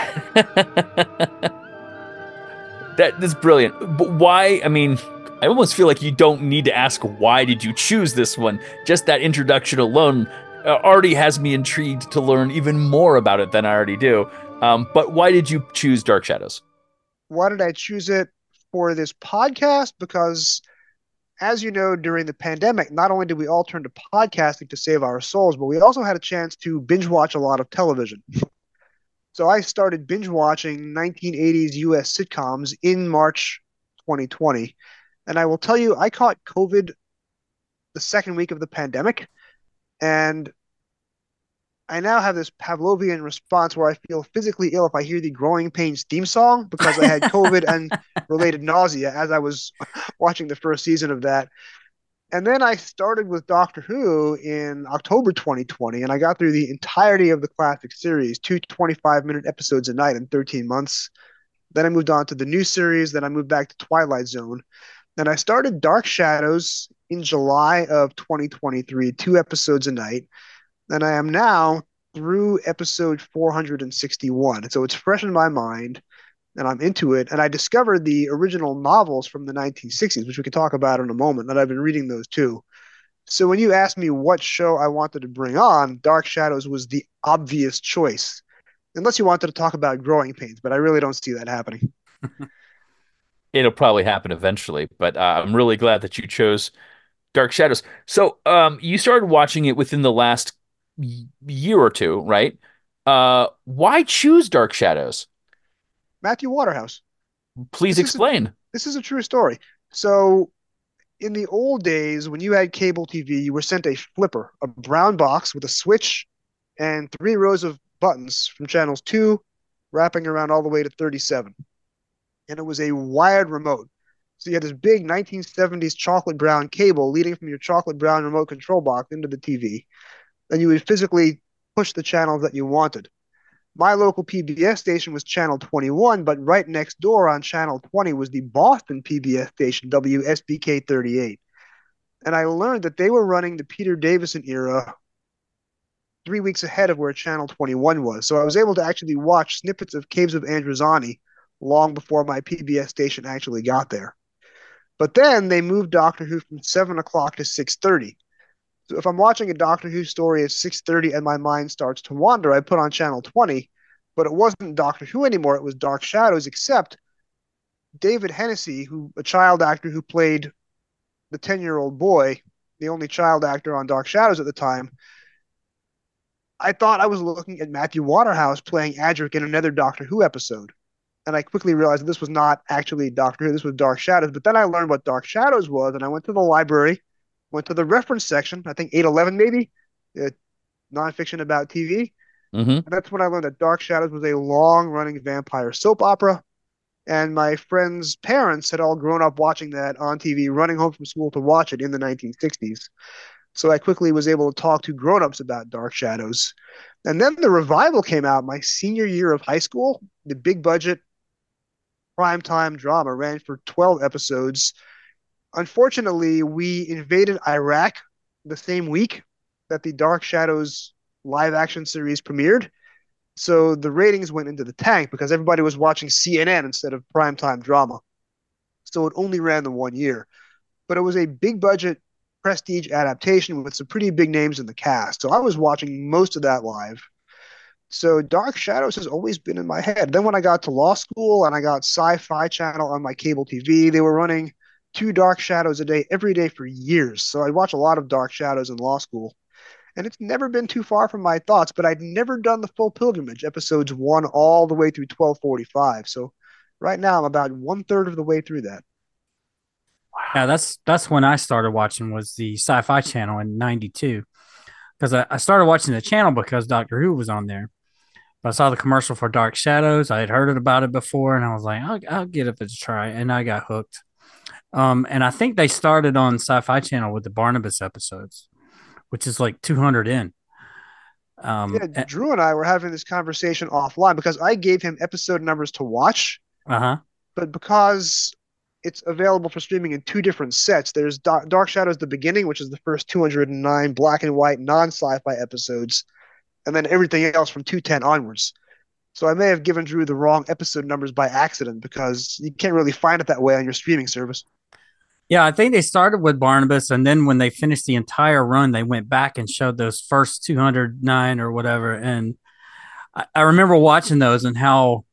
that is brilliant. But why? I mean, I almost feel like you don't need to ask why did you choose this one. Just that introduction alone uh, already has me intrigued to learn even more about it than I already do. Um, but why did you choose Dark Shadows? Why did I choose it for this podcast? Because, as you know, during the pandemic, not only did we all turn to podcasting to save our souls, but we also had a chance to binge watch a lot of television. So I started binge watching nineteen eighties U S sitcoms in March twenty twenty. And I will tell you, I caught COVID the second week of the pandemic. And I now have this Pavlovian response where I feel physically ill if I hear the Growing Pains theme song, because I had COVID and related nausea as I was watching the first season of that. And then I started with Doctor Who in October twenty twenty, and I got through the entirety of the classic series, two twenty-five minute episodes a night in thirteen months. Then I moved on to the new series. Then I moved back to Twilight Zone. And I started Dark Shadows in July of twenty twenty-three, two episodes a night. And I am now through episode four hundred sixty-one. So it's fresh in my mind, and I'm into it. And I discovered the original novels from the nineteen sixties, which we can talk about in a moment, and I've been reading those too. So when you asked me what show I wanted to bring on, Dark Shadows was the obvious choice. Unless you wanted to talk about Growing Pains, but I really don't see that happening. It'll probably happen eventually, but uh, I'm really glad that you chose Dark Shadows. So um, you started watching it within the last y- year or two, right? Uh, why choose Dark Shadows? Matthew Waterhouse. Please This is a, explain. this is a true story. So in the old days, when you had cable T V, you were sent a flipper, a brown box with a switch and three rows of buttons from channels two, wrapping around all the way to thirty-seven. And it was a wired remote. So you had this big nineteen seventies chocolate brown cable leading from your chocolate brown remote control box into the T V. Then you would physically push the channels that you wanted. My local P B S station was channel twenty-one, but right next door on channel twenty was the Boston P B S station, W S B K thirty-eight. And I learned that they were running the Peter Davison era three weeks ahead of where channel twenty-one was. So I was able to actually watch snippets of Caves of Androzani long before my P B S station actually got there. But then they moved Doctor Who from seven o'clock to six thirty. So if I'm watching a Doctor Who story at six thirty and my mind starts to wander, I put on channel twenty, but it wasn't Doctor Who anymore. It was Dark Shadows, except David Hennessy, who a child actor who played the ten-year-old boy, the only child actor on Dark Shadows at the time. I thought I was looking at Matthew Waterhouse playing Adric in another Doctor Who episode. And I quickly realized that this was not actually Doctor Who, this was Dark Shadows. But then I learned what Dark Shadows was, and I went to the library, went to the reference section, I think eight eleven maybe, uh, nonfiction about T V. Mm-hmm. And that's when I learned that Dark Shadows was a long-running vampire soap opera. And my friends' parents had all grown up watching that on T V, running home from school to watch it in the nineteen sixties. So I quickly was able to talk to grown-ups about Dark Shadows. And then the revival came out my senior year of high school. The big budget primetime drama ran for twelve episodes. Unfortunately, we invaded Iraq the same week that the Dark Shadows live action series premiered. So the ratings went into the tank because everybody was watching C N N instead of primetime drama. So it only ran the one year. But it was a big budget prestige adaptation with some pretty big names in the cast. So I was watching most of that live. So Dark Shadows has always been in my head. Then when I got to law school and I got Sci-Fi Channel on my cable T V, they were running two Dark Shadows a day every day for years. So I'd watch a lot of Dark Shadows in law school. And it's never been too far from my thoughts, but I'd never done the full pilgrimage, episodes one all the way through twelve forty-five. So right now I'm about one third of the way through that. Yeah, that's that's when I started watching was the Sci-Fi Channel in ninety-two. Because I, I started watching the channel because Doctor Who was on there. But I saw the commercial for Dark Shadows. I had heard about it before, and I was like, I'll, I'll give it a try. And I got hooked. Um, and I think they started on Sci-Fi Channel with the Barnabas episodes, which is like two hundred in. Um, yeah, Drew and I were having this conversation offline because I gave him episode numbers to watch. Uh-huh. But because it's available for streaming in two different sets, there's Dark, Dark Shadows The Beginning, which is the first two hundred nine black and white non-sci-fi episodes, and then everything else from two ten onwards. So I may have given Drew the wrong episode numbers by accident because you can't really find it that way on your streaming service. Yeah, I think they started with Barnabas, and then when they finished the entire run, they went back and showed those first two hundred nine or whatever. And I, I remember watching those and how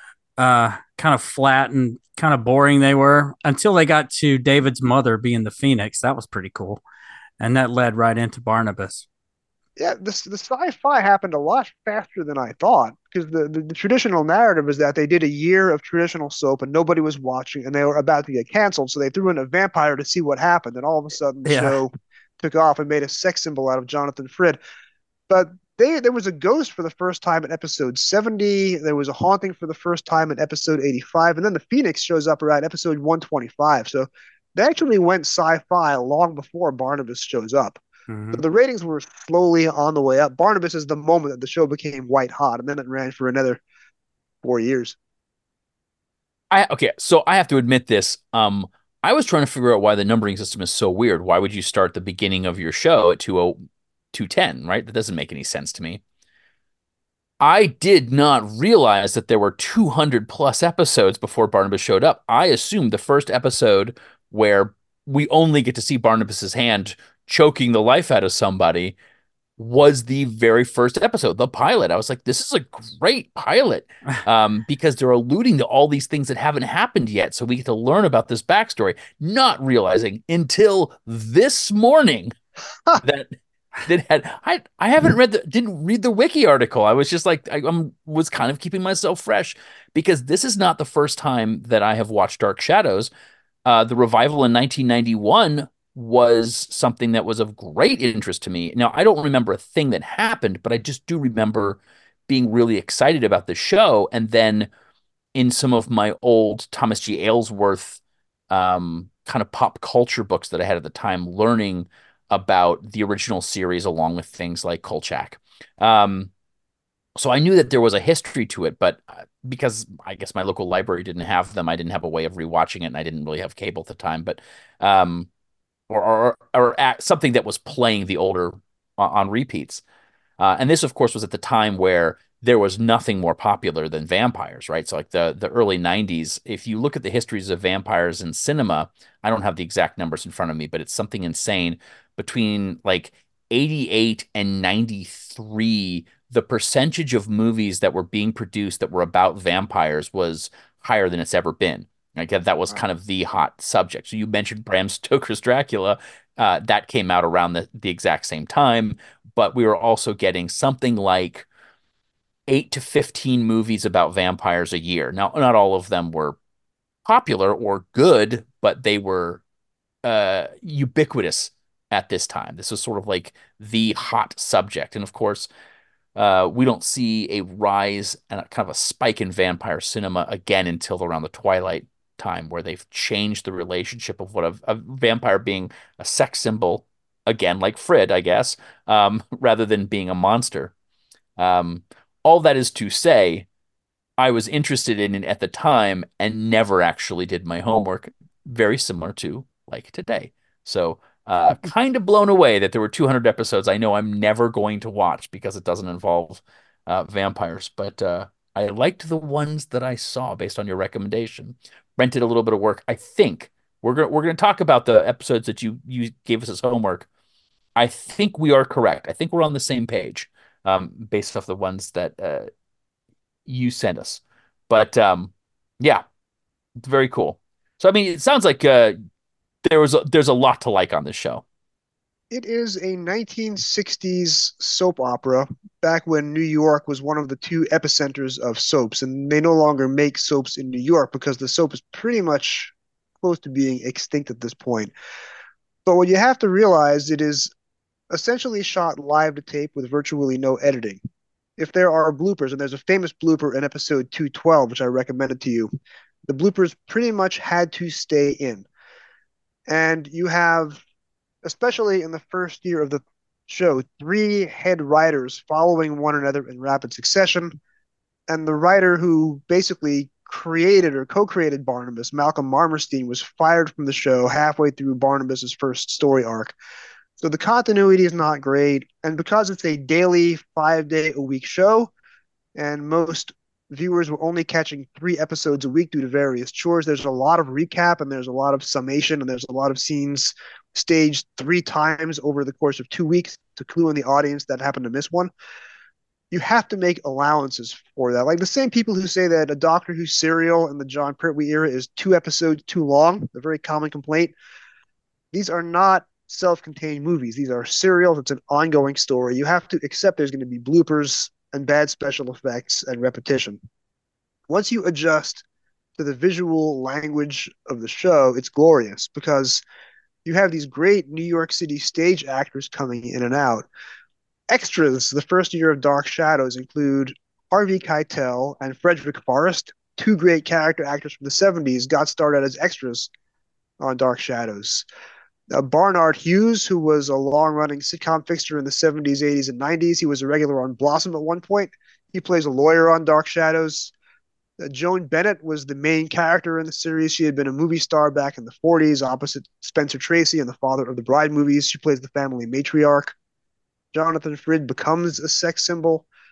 uh, kind of flat and kind of boring they were until they got to David's mother being the Phoenix. That was pretty cool. And that led right into Barnabas. Yeah, this, the sci-fi happened a lot faster than I thought because the, the, the traditional narrative is that they did a year of traditional soap and nobody was watching and they were about to get canceled. So they threw in a vampire to see what happened. And all of a sudden the yeah. show took off and made a sex symbol out of Jonathan Frid. But they, there was a ghost for the first time in episode seventy. There was a haunting for the first time in episode eighty-five. And then the Phoenix shows up around episode one twenty-five. So they actually went sci-fi long before Barnabas shows up. Mm-hmm. So the ratings were slowly on the way up. Barnabas is the moment that the show became white hot, and then it ran for another four years. I okay, so I have to admit this. Um, I was trying to figure out why the numbering system is so weird. Why would you start the beginning of your show at two oh two ten, right? That doesn't make any sense to me. I did not realize that there were two hundred plus episodes before Barnabas showed up. I assumed the first episode where we only get to see Barnabas's hand choking the life out of somebody was the very first episode, the pilot. I was like, this is a great pilot, um, because they're alluding to all these things that haven't happened yet. So we get to learn about this backstory, not realizing until this morning that that had I I haven't read the didn't read the wiki article. I was just like I um, was kind of keeping myself fresh because this is not the first time that I have watched Dark Shadows. Uh, the revival in nineteen ninety-one was something that was of great interest to me. Now, I don't remember a thing that happened, but I just do remember being really excited about the show. And then in some of my old Thomas G. Aylesworth um, kind of pop culture books that I had at the time, learning about the original series along with things like Kolchak. Um, so I knew that there was a history to it, but uh, because I guess my local library didn't have them, I didn't have a way of rewatching it, and I didn't really have cable at the time. But um, or or, or at something that was playing the older on, on repeats. Uh, and this, of course, was at the time where there was nothing more popular than vampires, right? So, like the the early nineties, if you look at the histories of vampires in cinema, I don't have the exact numbers in front of me, but it's something insane. Between like eighty-eight and ninety-three, the percentage of movies that were being produced that were about vampires was higher than it's ever been. Like that was kind of the hot subject. So you mentioned Bram Stoker's Dracula. Uh, that came out around the, the exact same time, but we were also getting something like eight to fifteen movies about vampires a year. Now, not all of them were popular or good, but they were uh, ubiquitous at this time. This was sort of like the hot subject. And of course, uh, we don't see a rise and a kind of a spike in vampire cinema again until around the Twilight time, where they've changed the relationship of what a, a vampire being a sex symbol, again, like Frid, I guess, um, rather than being a monster. Um, all that is to say, I was interested in it at the time and never actually did my homework, very similar to like today. So, uh, kind of blown away that there were two hundred episodes I know I'm never going to watch because it doesn't involve uh, vampires. But uh, I liked the ones that I saw based on your recommendation. Rented a little bit of work. I think we're gonna we're gonna talk about the episodes that you you gave us as homework. I think we are correct. I think we're on the same page, um, based off the ones that uh, you sent us. But um, yeah, it's very cool. So I mean, it sounds like uh, there was a, there's a lot to like on this show. It is a nineteen sixties soap opera back when New York was one of the two epicenters of soaps, and they no longer make soaps in New York because the soap is pretty much close to being extinct at this point. But what you have to realize, it is essentially shot live to tape with virtually no editing. If there are bloopers, and there's a famous blooper in episode two twelve, which I recommended to you, the bloopers pretty much had to stay in. And you have, especially in the first year of the show, three head writers following one another in rapid succession. And the writer who basically created or co-created Barnabas, Malcolm Marmerstein, was fired from the show halfway through Barnabas's first story arc. So the continuity is not great. And because it's a daily, five-day-a-week show, and most viewers were only catching three episodes a week due to various chores, there's a lot of recap, and there's a lot of summation, and there's a lot of scenes staged three times over the course of two weeks to clue in the audience that happened to miss one. You have to make allowances for that. Like the same people who say that a Doctor Who serial in the Jon Pertwee era is two episodes too long, a very common complaint. These are not self-contained movies. These are serials. It's an ongoing story. You have to accept there's going to be bloopers and bad special effects and repetition. Once you adjust to the visual language of the show, it's glorious because you have these great New York City stage actors coming in and out. Extras the first year of Dark Shadows include Harvey Keitel and Frederick Forrest, two great character actors from the seventies, got started as extras on Dark Shadows. Uh, Barnard Hughes, who was a long-running sitcom fixture in the seventies, eighties, and nineties. He was a regular on Blossom at one point. He plays a lawyer on Dark Shadows. Uh, Joan Bennett was the main character in the series. She had been a movie star back in the forties, opposite Spencer Tracy in the Father of the Bride movies. She plays the family matriarch. Jonathan Frid becomes a sex symbol.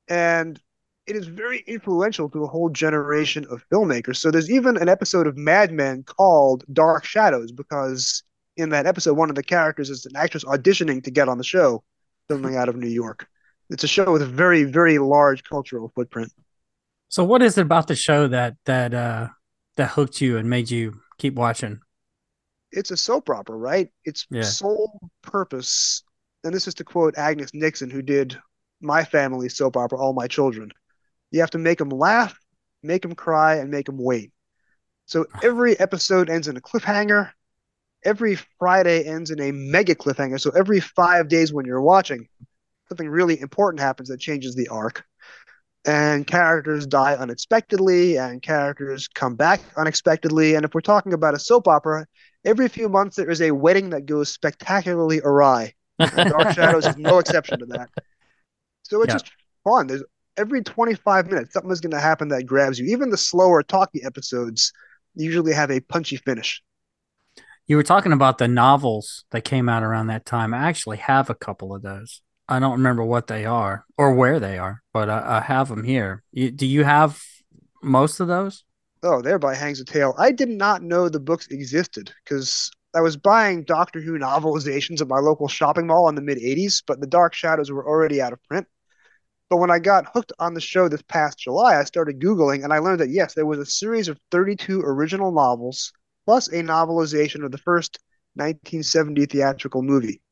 And it is very influential to a whole generation of filmmakers. So there's even an episode of Mad Men called Dark Shadows, because in that episode, one of the characters is an actress auditioning to get on the show, filming out of New York. It's a show with a very, very large cultural footprint. So what is it about the show that that uh that hooked you and made you keep watching? It's a soap opera, right? Its Yeah. sole purpose, and this is to quote Agnes Nixon, who did my family's soap opera, All My Children. You have to make them laugh, make them cry, and make them wait. So every episode ends in a cliffhanger. Every Friday ends in a mega cliffhanger. So every five days when you're watching, something really important happens that changes the arc. And characters die unexpectedly, and characters come back unexpectedly. And if we're talking about a soap opera, every few months there is a wedding that goes spectacularly awry. And Dark Shadows is no exception to that. So it's Yeah. just fun. There's every twenty-five minutes, something is going to happen that grabs you. Even the slower, talky episodes usually have a punchy finish. You were talking about the novels that came out around that time. I actually have a couple of those. I don't remember what they are or where they are, but I, I have them here. You, do you have most of those? Oh, thereby hangs a tale. I did not know the books existed because I was buying Doctor Who novelizations at my local shopping mall in the mid eighties, but the Dark Shadows were already out of print. But when I got hooked on the show this past July, I started Googling and I learned that, yes, there was a series of thirty-two original novels plus a novelization of the first nineteen seventy theatrical movie.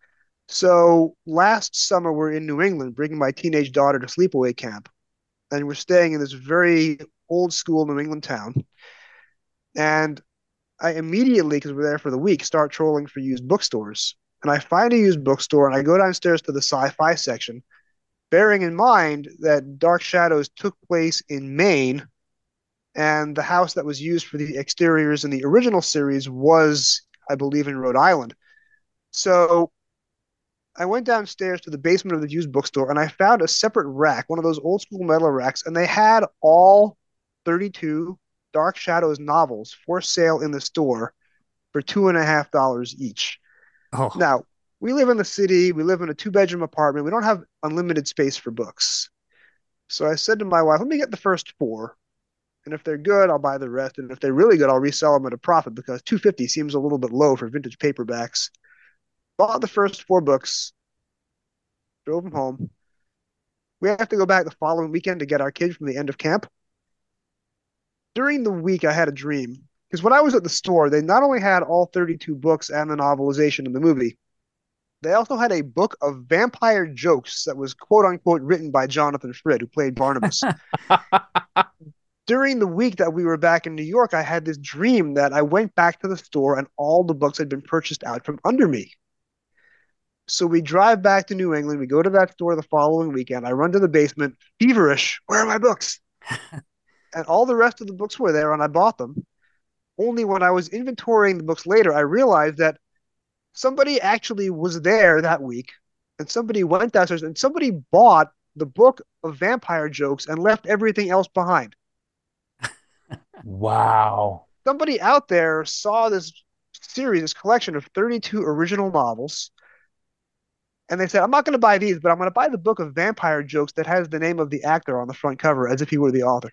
So last summer, we're in New England bringing my teenage daughter to sleepaway camp. And we're staying in this very old school New England town. And I immediately, because we're there for the week, start trolling for used bookstores. And I find a used bookstore and I go downstairs to the sci-fi section, bearing in mind that Dark Shadows took place in Maine, and the house that was used for the exteriors in the original series was, I believe, in Rhode Island. So I went downstairs to the basement of the used bookstore and I found a separate rack, one of those old school metal racks, and they had all thirty-two Dark Shadows novels for sale in the store for two and a half dollars each. Oh, Now, we live in the city, we live in a two bedroom apartment, we don't have unlimited space for books. So I said to my wife, let me get the first four. And if they're good, I'll buy the rest. And if they're really good, I'll resell them at a profit because two hundred fifty dollars seems a little bit low for vintage paperbacks. Bought the first four books, drove them home. We have to go back the following weekend to get our kids from the end of camp. During the week, I had a dream. Because when I was at the store, they not only had all thirty-two books and the novelization of the movie, they also had a book of vampire jokes that was quote-unquote written by Jonathan Frid, who played Barnabas. During the week that we were back in New York, I had this dream that I went back to the store and all the books had been purchased out from under me. So we drive back to New England. We go to that store the following weekend. I run to the basement, feverish. Where are my books? And all the rest of the books were there, and I bought them. Only when I was inventorying the books later, I realized that somebody actually was there that week, and somebody went downstairs, and somebody bought the book of vampire jokes and left everything else behind. Wow. Somebody out there saw this series, this collection of thirty-two original novels, and they said, I'm not going to buy these, but I'm going to buy the book of vampire jokes that has the name of the actor on the front cover as if he were the author.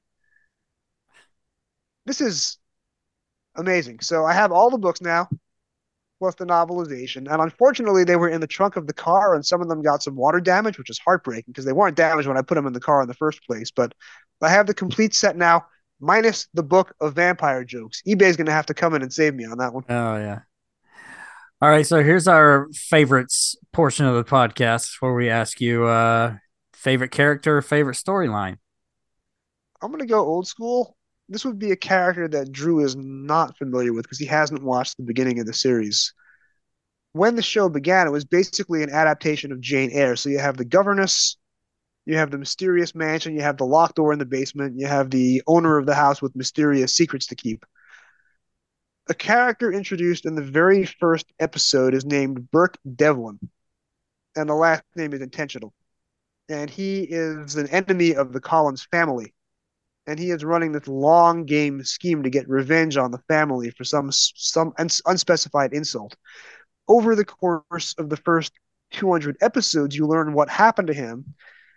This is amazing. So I have all the books now, plus the novelization. And unfortunately, they were in the trunk of the car, and some of them got some water damage, which is heartbreaking because they weren't damaged when I put them in the car in the first place. But I have the complete set now, minus the book of vampire jokes. eBay's going to have to come in and save me on that one. oh yeah. All right, so here's our favorites portion of the podcast where we ask you uh favorite character, favorite storyline. I'm going to go old school. This would be a character that Drew is not familiar with because he hasn't watched the beginning of the series. When the show began, it was basically an adaptation of Jane Eyre. So you have the governess, you have the mysterious mansion, you have the locked door in the basement, you have the owner of the house with mysterious secrets to keep. A character introduced in the very first episode is named Burke Devlin, and the last name is intentional. And he is an enemy of the Collins family, and he is running this long game scheme to get revenge on the family for some some uns- unspecified insult. Over the course of the first two hundred episodes, you learn what happened to him,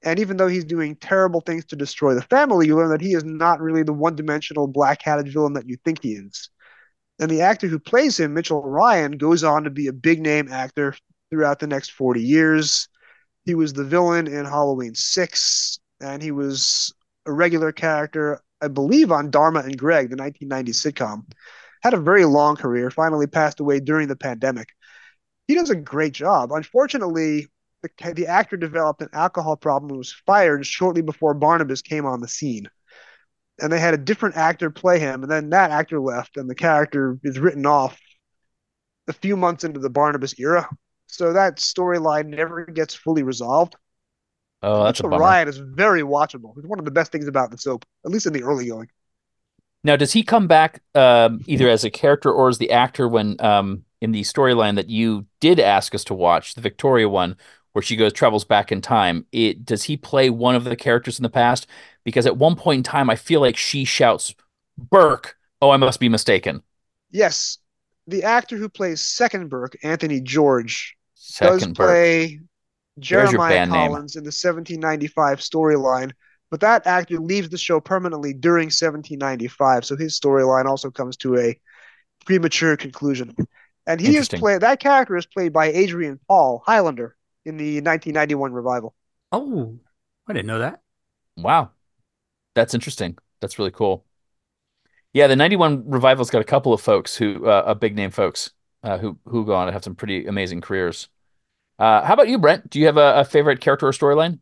And even though he's doing terrible things to destroy the family, you learn that he is not really the one-dimensional black-hatted villain that you think he is. And the actor who plays him, Mitchell Ryan, goes on to be a big-name actor throughout the next forty years. He was the villain in Halloween six, and he was a regular character, I believe, on Dharma and Greg, the nineteen nineties sitcom. Had a very long career, finally passed away during the pandemic. He does a great job. Unfortunately, the, the actor developed an alcohol problem and was fired shortly before Barnabas came on the scene. And they had a different actor play him, and then that actor left, and the character is written off a few months into the Barnabas era. So that storyline never gets fully resolved. Oh, that's a bummer. Ryan is very watchable. It's one of the best things about the soap, at least in the early going. Now, does he come back um, either as a character or as the actor when um, in the storyline that you did ask us to watch, the Victoria one, where she goes travels back in time? It does he play one of the characters in the past? Because at one point in time, I feel like she shouts, "Burke! Oh, I must be mistaken." Yes, the actor who plays Second Burke, Anthony George, Second does Burke. play Jeremiah band name. Collins in the seventeen ninety-five storyline, but that actor leaves the show permanently during seventeen ninety-five, so his storyline also comes to a premature conclusion. And he is Interesting. played that character is played by Adrian Paul, Highlander, in the nineteen ninety-one revival. Oh, I didn't know that. Wow. That's interesting. That's really cool. Yeah, the ninety-one revival's got a couple of folks who, uh, uh, big name folks, uh, who who go on and have some pretty amazing careers. Uh, how about you, Brent? Do you have a, a favorite character or storyline?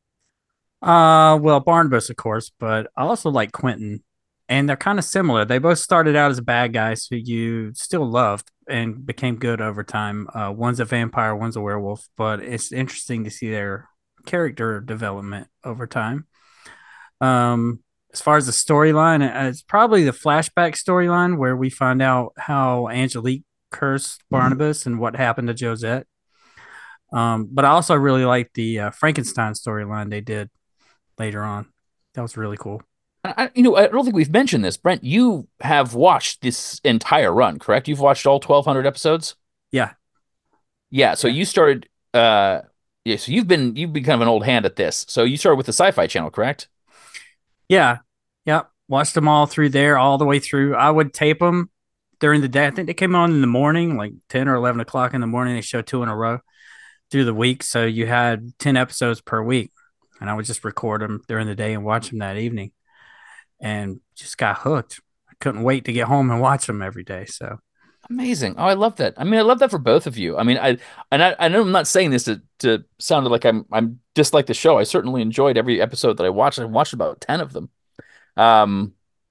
Uh, well, Barnabas, of course, but I also like Quentin, and they're kind of similar. They both started out as bad guys who you still loved and became good over time. Uh, one's a vampire, one's a werewolf, but it's interesting to see their character development over time. Um, as far as the storyline, it's probably the flashback storyline where we find out how Angelique cursed Barnabas mm-hmm. and what happened to Josette. Um, but I also really like the uh, Frankenstein storyline they did later on. That was really cool. I, you know, I don't think we've mentioned this, Brent. You have watched this entire run, correct? You've watched all twelve hundred episodes. Yeah, yeah. So yeah. you started. Uh, yeah. So you've been you've been kind of an old hand at this. So you started with the Sci-Fi Channel, correct? Yeah. Yep. Watched them all through there, all the way through. I would tape them during the day. I think they came on in the morning, like ten or eleven o'clock in the morning. They showed two in a row through the week. So you had ten episodes per week. And I would just record them during the day and watch them that evening. And just got hooked. I couldn't wait to get home and watch them every day. So amazing. Oh, I love that. I mean, I love that for both of you. I mean, I and I, I know I'm not saying this to, to sound like I'm I'm dislike the show. I certainly enjoyed every episode that I watched. I watched about ten of them. Um,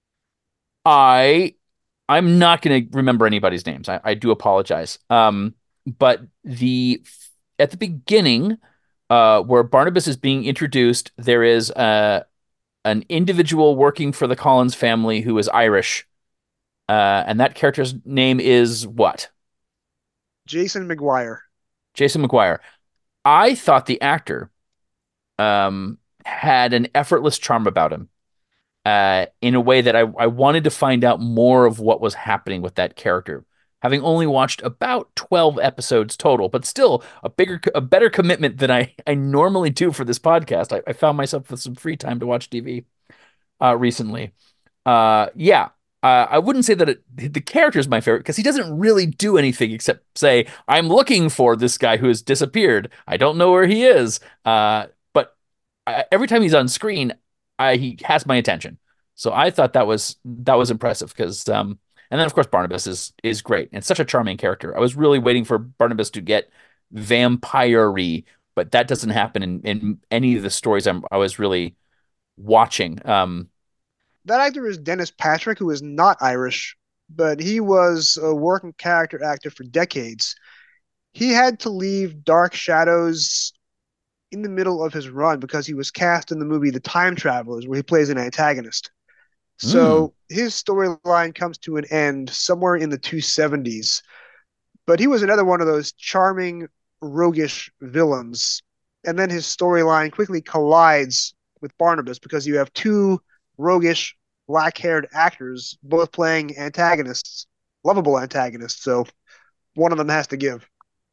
I I'm not going to remember anybody's names. I, I do apologize. Um, but the at the beginning, uh, where Barnabas is being introduced, there is uh an individual working for the Collins family who is Irish. Uh, and that character's name is what? Jason McGuire. Jason McGuire. I thought the actor um, had an effortless charm about him uh, in a way that I, I wanted to find out more of what was happening with that character. Having only watched about twelve episodes total, but still a bigger, a better commitment than I, I normally do for this podcast. I, I found myself with some free time to watch T V uh, recently. Uh, yeah, uh, I wouldn't say that it, the character is my favorite because he doesn't really do anything except say, "I'm looking for this guy who has disappeared. I don't know where he is." Uh, but I, every time he's on screen, I, he has my attention. So I thought that was that was impressive because. Um, And then, of course, Barnabas is is great and such a charming character. I was really waiting for Barnabas to get vampire-y, but that doesn't happen in, in any of the stories I'm, I was really watching. Um, that actor is Dennis Patrick, who is not Irish, but he was a working character actor for decades. He had to leave Dark Shadows in the middle of his run because he was cast in the movie The Time Travelers, where he plays an antagonist. So mm. his storyline comes to an end somewhere in the two seventies. But he was another one of those charming, roguish villains. And then his storyline quickly collides with Barnabas because you have two roguish, black-haired actors both playing antagonists, lovable antagonists. So one of them has to give.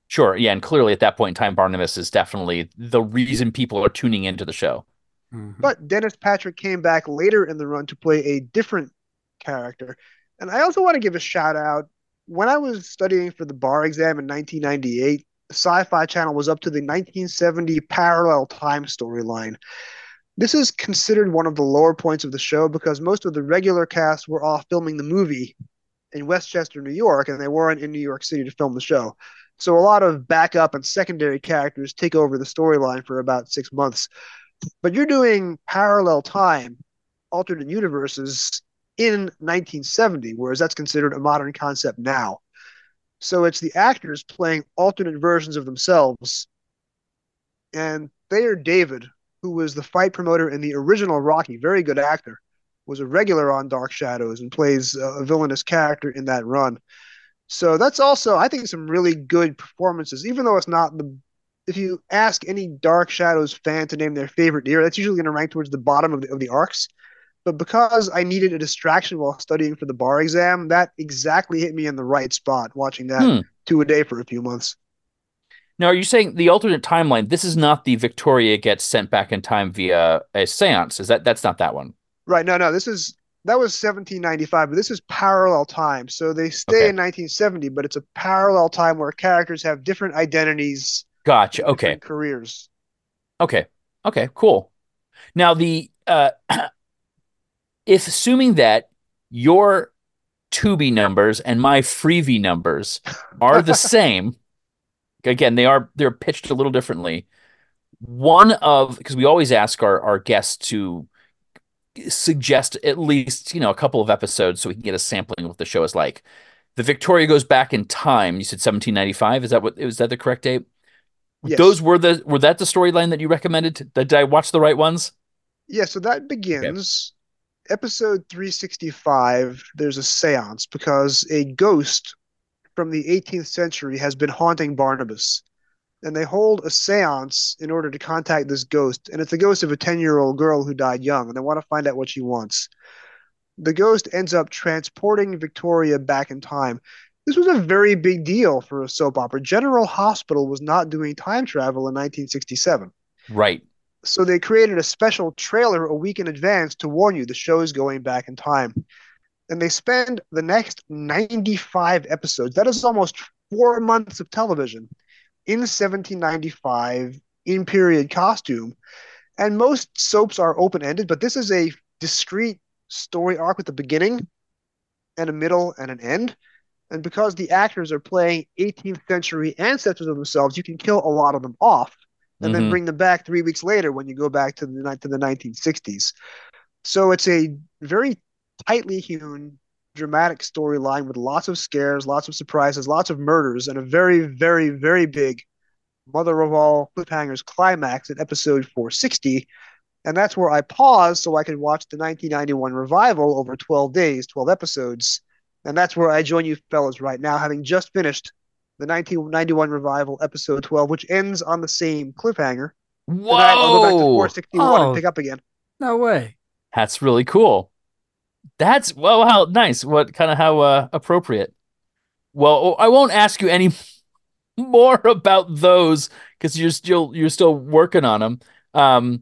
Sure. Yeah. And clearly at that point in time, Barnabas is definitely the reason people are tuning into the show. Mhm. But Dennis Patrick came back later in the run to play a different character. And I also want to give a shout out. When I was studying for the bar exam in nineteen ninety-eight, the Sci-Fi Channel was up to the nineteen seventy parallel time storyline. This is considered one of the lower points of the show because most of the regular cast were off filming the movie in Westchester, New York, and they weren't in New York City to film the show. So a lot of backup and secondary characters take over the storyline for about six months. But you're doing parallel time, alternate universes in nineteen seventy, whereas that's considered a modern concept now. So it's the actors playing alternate versions of themselves. And Thayer David, who was the fight promoter in the original Rocky, very good actor, was a regular on Dark Shadows and plays a villainous character in that run. So that's also, I think, some really good performances, even though it's not the. If you ask any Dark Shadows fan to name their favorite era, that's usually going to rank towards the bottom of the, of the arcs. But because I needed a distraction while studying for the bar exam, that exactly hit me in the right spot, watching that Hmm. two a day for a few months. Now, are you saying the alternate timeline? This is not the Victoria gets sent back in time via a seance. Is that that's not that one? Right. No, no, this is that was seventeen ninety-five, but this is parallel time. So they stay Okay. in nineteen seventy, but it's a parallel time where characters have different identities, Gotcha. and Okay. different careers. Okay. Okay. Cool. Now the uh, if assuming that your Tubi numbers and my Freevee numbers are the same, again they are they're pitched a little differently. One of because we always ask our our guests to suggest at least you know a couple of episodes so we can get a sampling of what the show is like. The Victoria goes back in time. You said seventeen ninety-five. Is that what? Is that the correct date? Yes. Those were the were that the storyline that you recommended? Did I watch the right ones? Yeah, so that begins episode three sixty-five. There's a seance because a ghost from the eighteenth century has been haunting Barnabas. And they hold a seance in order to contact this ghost. And it's the ghost of a ten-year-old girl who died young, and they want to find out what she wants. The ghost ends up transporting Victoria back in time. This was a very big deal for a soap opera. General Hospital was not doing time travel in nineteen sixty-seven. Right. So they created a special trailer a week in advance to warn you the show is going back in time. And they spend the next ninety-five episodes, that is almost four months of television, in seventeen ninety-five in period costume. And most soaps are open-ended, but this is a discrete story arc with a beginning and a middle and an end. And because the actors are playing eighteenth century ancestors of themselves, you can kill a lot of them off and then Mhm. bring them back three weeks later when you go back to the to the nineteen sixties. So it's a very tightly hewn, dramatic storyline with lots of scares, lots of surprises, lots of murders, and a very, very, very big mother of all cliffhangers climax at episode four sixty. And that's where I paused so I could watch the nineteen ninety-one revival over twelve days, twelve episodes. And that's where I join you fellas right now, having just finished the nineteen ninety-one revival episode twelve, which ends on the same cliffhanger. Tonight I'll go back to Whoa, four sixty-one Oh. and pick up again. No way. that's really cool. That's well, how nice. What kind of how uh, appropriate. Well, I won't ask you any more about those because you're still you're still working on them. Um,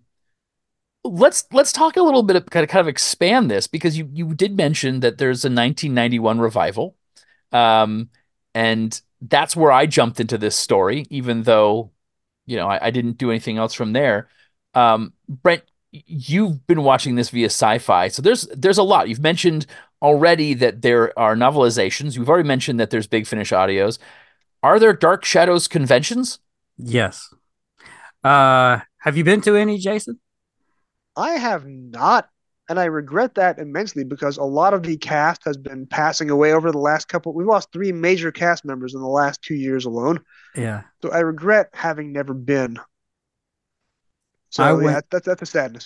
let's let's talk a little bit of kind of kind of expand this because you you did mention that there's a nineteen ninety-one revival, um, and that's where I jumped into this story, even though you know I, I didn't do anything else from there. Um, Brent, you've been watching this via Sci-Fi, so there's there's a lot. You've mentioned already that there are novelizations. You've already mentioned that there's Big Finish audios. Are there Dark Shadows conventions? Yes. Uh, have you been to any, Jason? I have not, and I regret that immensely because a lot of the cast has been passing away over the last couple. We've lost three major cast members in the last two years alone, Yeah. so I regret having never been. So I yeah, went- that's that's a sadness.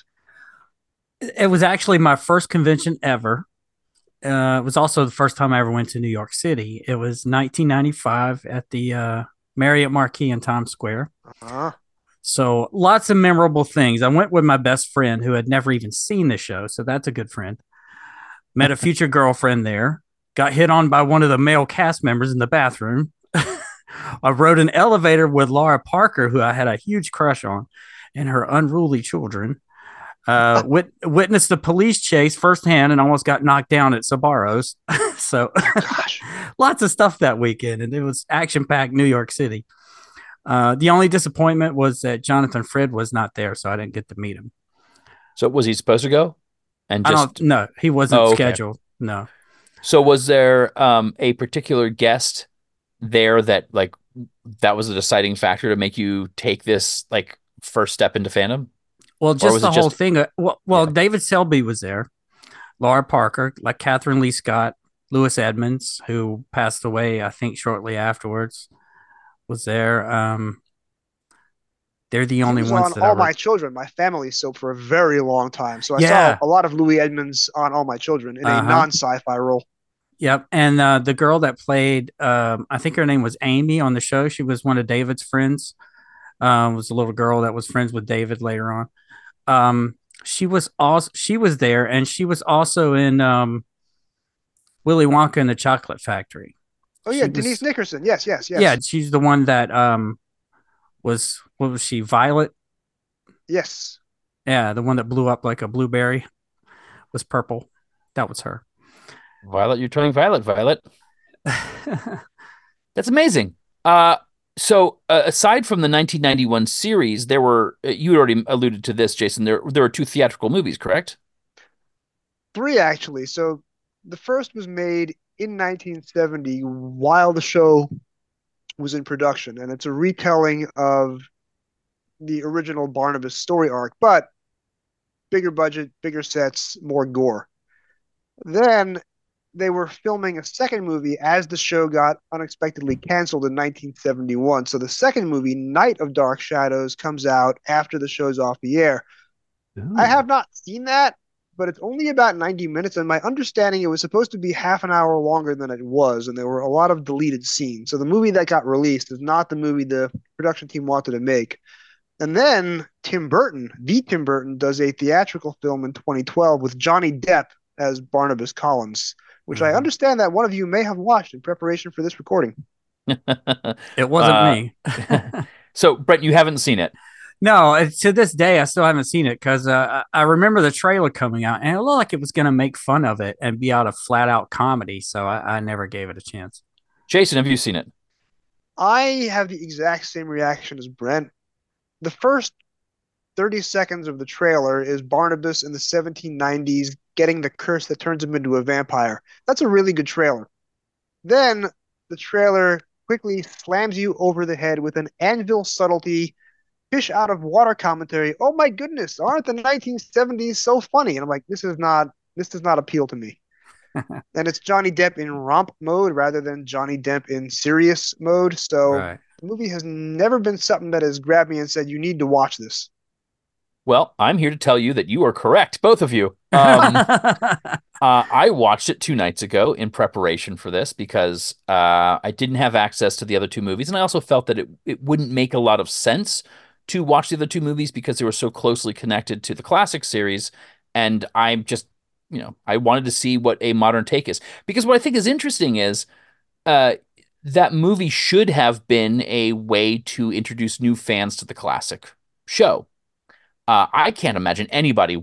It was actually my first convention ever. Uh, it was also the first time I ever went to New York City. It was nineteen ninety-five at the uh, Marriott Marquis in Times Square. Uh, So lots of memorable things. I went with my best friend who had never even seen the show, so that's a good friend. Met a future girlfriend there. Got hit on by one of the male cast members in the bathroom. I rode an elevator with Laura Parker, who I had a huge crush on, and her unruly children. Uh, wit- witnessed the police chase firsthand and almost got knocked down at Sabaros. So, Gosh. lots of stuff that weekend, and it was action-packed New York City. Uh, the only disappointment was that Jonathan Frid was not there, so I didn't get to meet him. So was he supposed to go? And I just don't. No, he wasn't Oh, okay. scheduled. No. So was there um, a particular guest there that like that was a deciding factor to make you take this like first step into fandom? Well, just was the it whole just- thing. uh, Well, well Yeah. David Selby was there, Laura Parker, like Catherine Lee Scott, Lewis Edmonds, who passed away, I think, shortly afterwards, was there. Um, they're the He only was ones on that All I re- My Children, my family soap, for a very long time. So I Yeah. saw a lot of Louis Edmonds on All My Children in a Uh-huh. non-sci-fi role. Yep, and uh, the girl that played, um, I think her name was Amy on the show. She was one of David's friends. Um, was a little girl that was friends with David later on. Um, she was also she was there, and she was also in um, Willy Wonka and the Chocolate Factory. Oh yeah, She was- Denise Nickerson. Yes, yes, yes. Yeah, she's the one that um was what was she? Violet? Yes. Yeah, the one that blew up like a blueberry was purple. That was her. Violet, you're turning violet, Violet. That's amazing. Uh, so uh, aside from the nineteen ninety-one series, there were uh, you had already alluded to this, Jason. There there were two theatrical movies, correct? Three, actually. So the first was made in nineteen seventy while the show was in production, and it's a retelling of the original Barnabas story arc, but bigger budget, bigger sets, more gore. Then they were filming a second movie as the show got unexpectedly canceled in nineteen seventy-one. So the second movie, Night of Dark Shadows, comes out after the show's off the air. I have not seen that, but it's only about ninety minutes, and my understanding it was supposed to be half an hour longer than it was, and there were a lot of deleted scenes. So the movie that got released is not the movie the production team wanted to make. And then Tim Burton, the Tim Burton, does a theatrical film in twenty twelve with Johnny Depp as Barnabas Collins, which I Mhm. understand that one of you may have watched in preparation for this recording. It wasn't Uh, me. So Brent, you haven't seen it. No, it- to this day, I still haven't seen it because uh, I I remember the trailer coming out and it looked like it was going to make fun of it and be out of flat out comedy. So I, I never gave it a chance. Jason, have you seen it? I have the exact same reaction as Brent. The first thirty seconds of the trailer is Barnabas in the seventeen nineties getting the curse that turns him into a vampire. That's a really good trailer. Then the trailer quickly slams you over the head with an Anvil subtlety, fish out of water commentary. Oh my goodness, aren't the nineteen seventies so funny? And I'm like, this is not, this does not appeal to me. And it's Johnny Depp in romp mode rather than Johnny Depp in serious mode. So Right. the movie has never been something that has grabbed me and said, you need to watch this. Well, I'm here to tell you that you are correct, both of you. Um, uh, I watched it two nights ago in preparation for this because uh, I didn't have access to the other two movies, and I also felt that it it wouldn't make a lot of sense to watch the other two movies because they were so closely connected to the classic series, and I'm just, you know, I wanted to see what a modern take is. Because what I think is interesting is uh, that movie should have been a way to introduce new fans to the classic show. Uh, I can't imagine anybody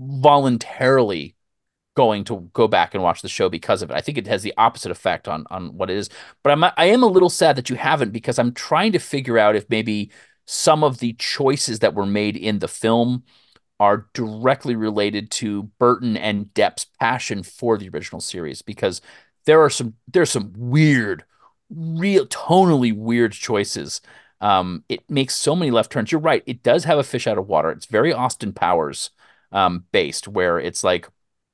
voluntarily going to go back and watch the show because of it. I think it has the opposite effect on on what it is. But I'm I am a little sad that you haven't because I'm trying to figure out if maybe some of the choices that were made in the film are directly related to Burton and Depp's passion for the original series, because there are some there's some weird, real tonally weird choices. Um, it makes so many left turns. You're right. It does have a fish out of water. It's very Austin Powers um, based, where it's like,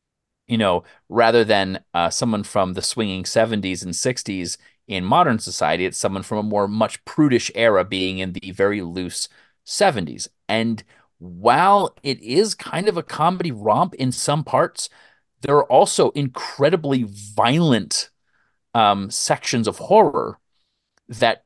you know, rather than uh, someone from the swinging seventies and sixties in modern society, it's someone from a more much prudish era being in the very loose seventies. And while it is kind of a comedy romp in some parts, there are also incredibly violent um, sections of horror that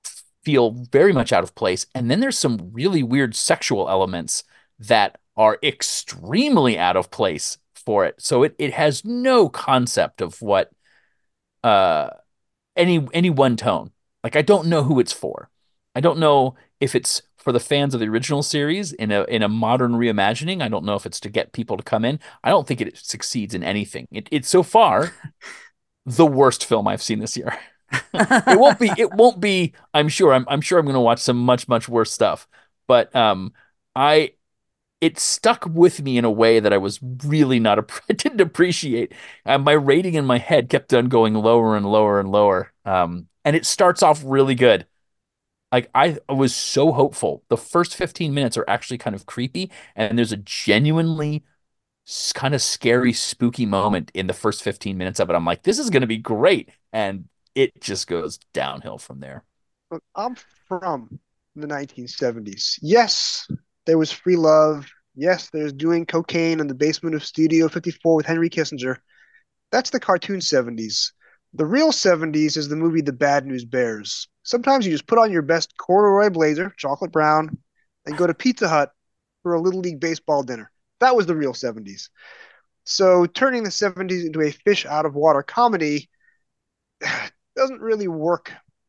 feel very much out of place. And then there's some really weird sexual elements that are extremely out of place for it. So it, it has no concept of what uh any any one tone. Like, I don't know who it's for. I don't know if it's for the fans of the original series in a in a modern reimagining. I don't know if it's to get people to come in. I don't think it succeeds in anything. It, it's so far the worst film I've seen this year. It won't be. It won't be. I'm sure. I'm. I'm sure. I'm going to watch some much, much worse stuff. But um, I. It stuck with me in a way that I was really not. I didn't appreciate. Uh, my rating in my head kept on going lower and lower and lower. Um, and it starts off really good. Like I was so hopeful. The first fifteen minutes are actually kind of creepy, and there's a genuinely kind of scary, spooky moment in the first fifteen minutes of it. I'm like, this is going to be great. And it just goes downhill from there. Look, I'm from the nineteen seventies. Yes, there was free love. Yes, there's doing cocaine in the basement of Studio fifty-four with Henry Kissinger. That's the cartoon seventies. The real seventies is the movie The Bad News Bears. Sometimes you just put on your best corduroy blazer, chocolate brown, and go to Pizza Hut for a Little League baseball dinner. That was the real seventies. So turning the seventies into a fish out of water comedy doesn't really work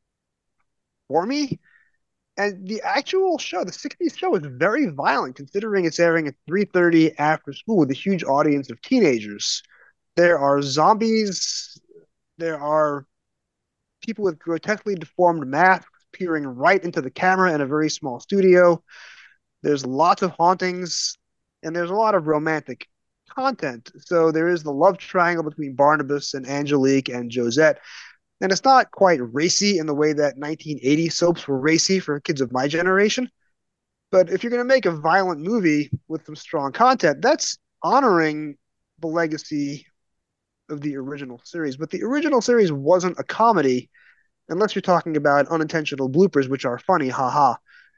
for me. And the actual show, the sixties show, is very violent considering it's airing at three thirty after school with a huge audience of teenagers. There are zombies. There are people with grotesquely deformed masks peering right into the camera in a very small studio. There's lots of hauntings, and there's a lot of romantic content. So there is the love triangle between Barnabas and Angelique and Josette. And it's not quite racy in the way that nineteen eighty soaps were racy for kids of my generation. But if you're going to make a violent movie with some strong content, that's honoring the legacy of the original series. But the original series wasn't a comedy, unless you're talking about unintentional bloopers, which are funny, haha.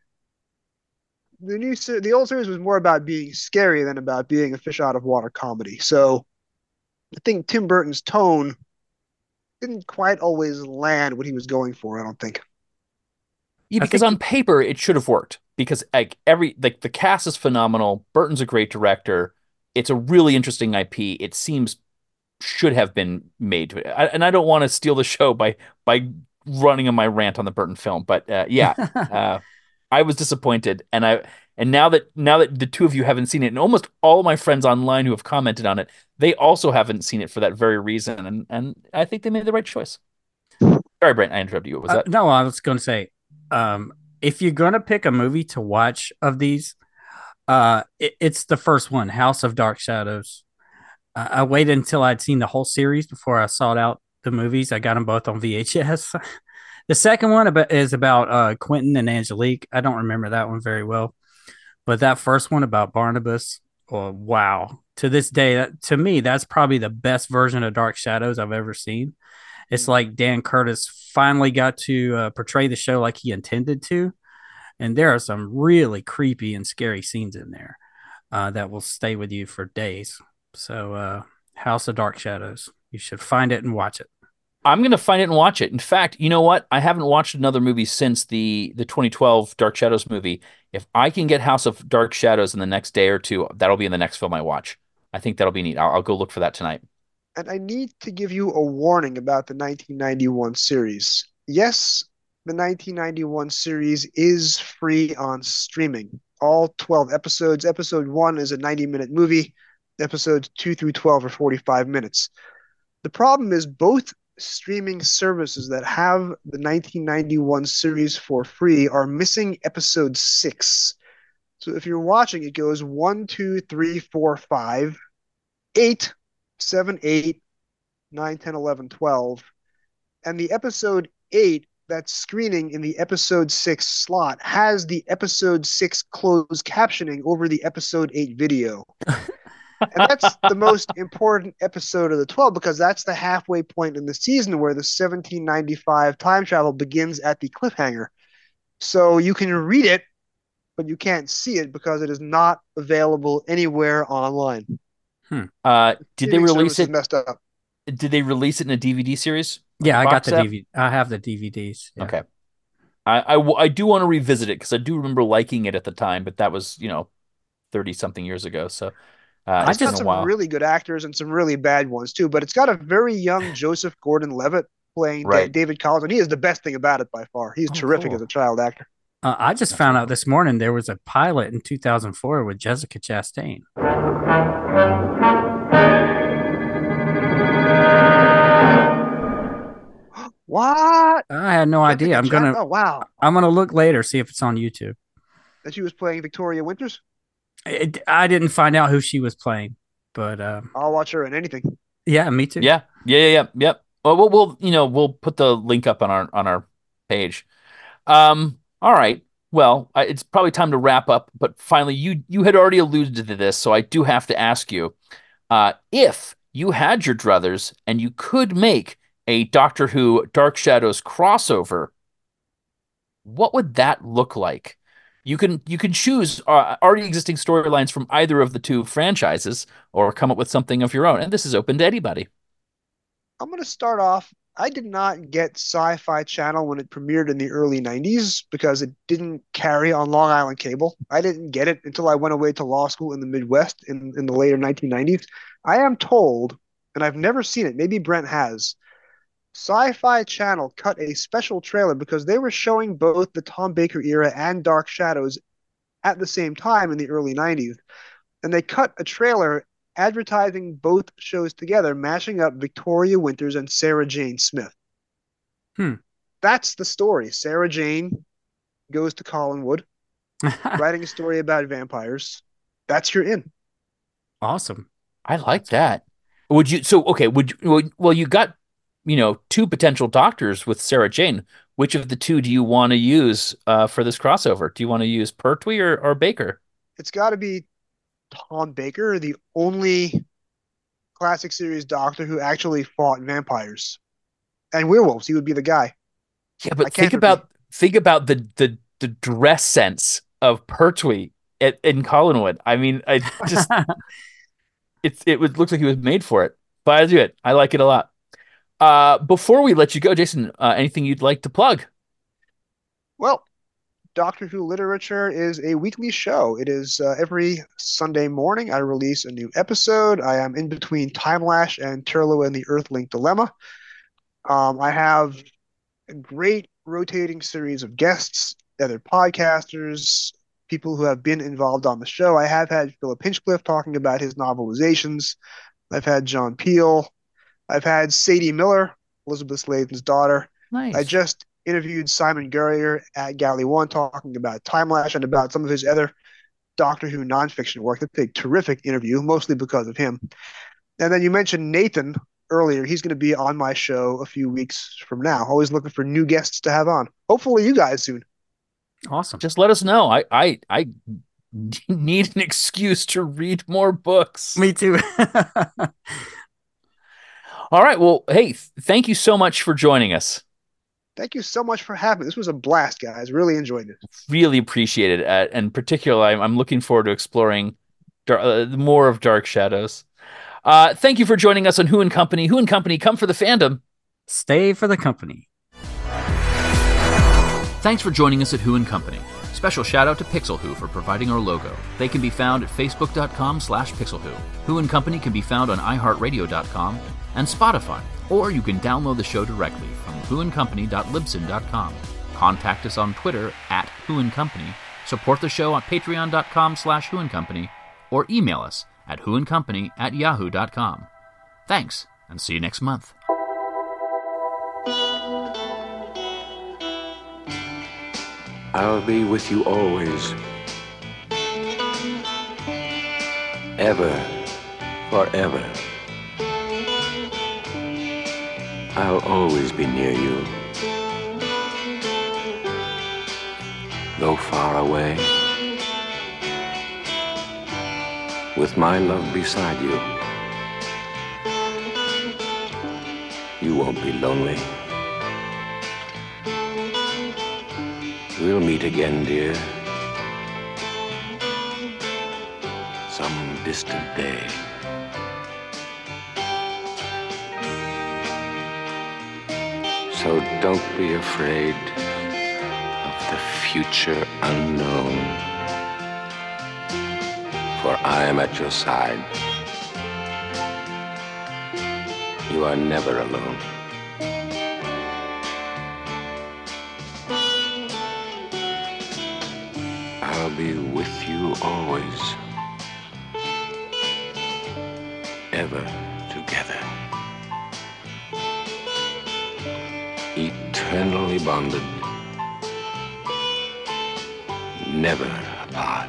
The new the old series was more about being scary than about being a fish out of water comedy. So I think Tim Burton's tone didn't quite always land what he was going for, I don't think. Yeah, because on paper it should have worked. Because like every like the cast is phenomenal. Burton's a great director. It's a really interesting I P. It seems should have been made to it. I, and I don't want to steal the show by by running on my rant on the Burton film, but uh, yeah, uh, I was disappointed, and I and now that now that the two of you haven't seen it, and almost all my friends online who have commented on it, they also haven't seen it for that very reason, and and I think they made the right choice. Sorry, Brent, I interrupted you. What was Uh, that? no, I was going to say, um, if you're going to pick a movie to watch of these, uh, it, it's the first one, House of Dark Shadows. Uh, I waited until I'd seen the whole series before I sought out the movies. I got them both on V H S. The second one about, is about uh, Quentin and Angelique. I don't remember that one very well. But that first one about Barnabas, oh, wow. To this day, that, to me, that's probably the best version of Dark Shadows I've ever seen. It's like Dan Curtis finally got to uh, portray the show like he intended to. And there are some really creepy and scary scenes in there uh, that will stay with you for days. So, uh, House of Dark Shadows. You should find it and watch it. I'm going to find it and watch it. In fact, you know what? I haven't watched another movie since the the twenty twelve Dark Shadows movie. If I can get House of Dark Shadows in the next day or two, that'll be in the next film I watch. I think that'll be neat. I'll, I'll go look for that tonight. And I need to give you a warning about the nineteen ninety-one series. Yes, the nineteen ninety-one series is free on streaming. All twelve episodes. Episode one is a ninety-minute movie. Episodes two through twelve are forty-five minutes. The problem is both streaming services that have the nineteen ninety-one series for free are missing episode six. So if you're watching, it goes one, two, three, four, five, eight, seven, eight, nine, ten, eleven, twelve. And the episode eight that's screening in the episode six slot has the episode six closed captioning over the episode eight video. And that's the most important episode of the twelve because that's the halfway point in the season where the seventeen ninety-five time travel begins at the cliffhanger. So you can read it, but you can't see it because it is not available anywhere online. Hmm. Uh, did they release it? Messed up. Did they release it in a D V D series? Yeah, I got the set? D V D. I have the D V Ds. Yeah. Okay. I, I, I do want to revisit it because I do remember liking it at the time, but that was, you know, thirty something years ago. So uh, it's got some really good actors and some really bad ones too, but it's got a very young Joseph Gordon-Levitt playing Right. Da- David Collins, and he is the best thing about it by far. He's Oh, terrific cool. as a child actor. Uh, I just found out this morning there was a pilot in two thousand four with Jessica Chastain. What? I had no idea. Jessica I'm Chastain? gonna Oh, wow. I'm gonna look later, see if it's on YouTube. That she was playing Victoria Winters? It, I didn't find out who she was playing, but um, I'll watch her in anything. yeah, me too. Yeah, yeah, yeah, yeah. Yep. Well, we'll, we'll, you know, we'll put the link up on our on our page. Um. All right. Well, I, it's probably time to wrap up. But finally, you you had already alluded to this, so I do have to ask you, uh, if you had your druthers and you could make a Doctor Who Dark Shadows crossover, what would that look like? You can you can choose uh, already existing storylines from either of the two franchises, or come up with something of your own. And this is open to anybody. I'm going to start off. I did not get Sci-Fi Channel when it premiered in the early nineties because it didn't carry on Long Island cable. I didn't get it until I went away to law school in the Midwest in, in the later nineteen nineties. I am told, and I've never seen it, maybe Brent has, Sci-Fi Channel cut a special trailer because they were showing both the Tom Baker era and Dark Shadows at the same time in the early nineties. And they cut a trailer advertising both shows together, mashing up Victoria Winters and Sarah Jane Smith. Hmm. That's the story. Sarah Jane goes to Collinwood, writing a story about vampires. That's your in. Awesome. I like that. Would you? So okay. Would you? Well, you got, you know, two potential doctors with Sarah Jane. Which of the two do you want to use uh, for this crossover? Do you want to use Pertwee or, or Baker? It's got to be Tom Baker, the only classic series doctor who actually fought vampires and werewolves. He would be the guy. Yeah, but think about think about the the the dress sense of Pertwee at, in Collinwood. I mean, I just it's it would looks like he was made for it. But I do it. I like it a lot. Uh, before we let you go, Jason, uh, anything you'd like to plug? Well, Doctor Who Literature is a weekly show. It is uh, every Sunday morning. I release a new episode. I am in between Timelash and Turlo and the Earthlink Dilemma. Um, I have a great rotating series of guests, other podcasters, people who have been involved on the show. I have had Philip Hinchcliffe talking about his novelizations. I've had John Peel. I've had Sadie Miller, Elizabeth Sladen's daughter. Nice. I just interviewed Simon Gurrier at Galley One talking about Timelash and about some of his other Doctor Who nonfiction work. That's a terrific interview, mostly because of him. And then you mentioned Nathan earlier. He's going to be on my show a few weeks from now. Always looking for new guests to have on. Hopefully you guys soon. Awesome. Just let us know. I I I need an excuse to read more books. Me too. All right. Well, hey, th- thank you so much for joining us. Thank you so much for having me. This was a blast, guys. Really enjoyed it. Really appreciate it. Uh, and particularly, I'm, I'm looking forward to exploring dar- uh, more of Dark Shadows. Uh, thank you for joining us on Who and Company. Who and Company, come for the fandom. Stay for the company. Thanks for joining us at Who and Company. Special shout out to Pixel Who for providing our logo. They can be found at facebook.com slash pixelwho. Who and Company can be found on i heart radio dot com and Spotify, or you can download the show directly from who and company dot libsyn dot com. Contact us on Twitter at Who and Company, support the show at patreon.com slash Who and Company, or email us at whoandcompany at yahoo dot com. Thanks, and see you next month. I'll be with you always. Ever, forever. I'll always be near you. Though far away, with my love beside you, you won't be lonely. We'll meet again, dear, some distant day. So don't be afraid of the future unknown, for I am at your side. You are never alone. you always. Ever together. Eternally bonded. Never apart.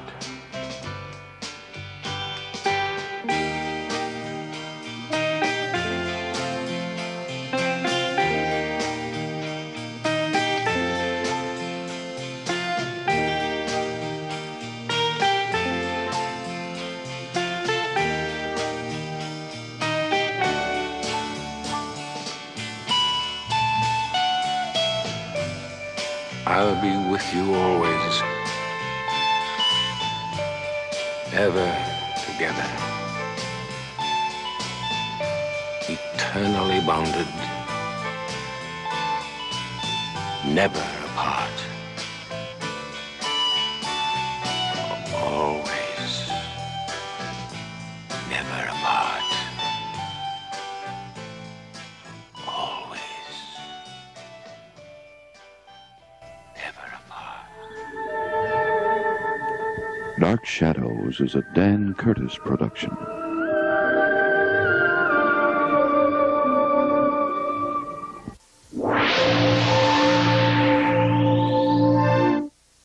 I'll be with you always, ever together, eternally bonded, never apart, always, never apart. Dark Shadows is a Dan Curtis production.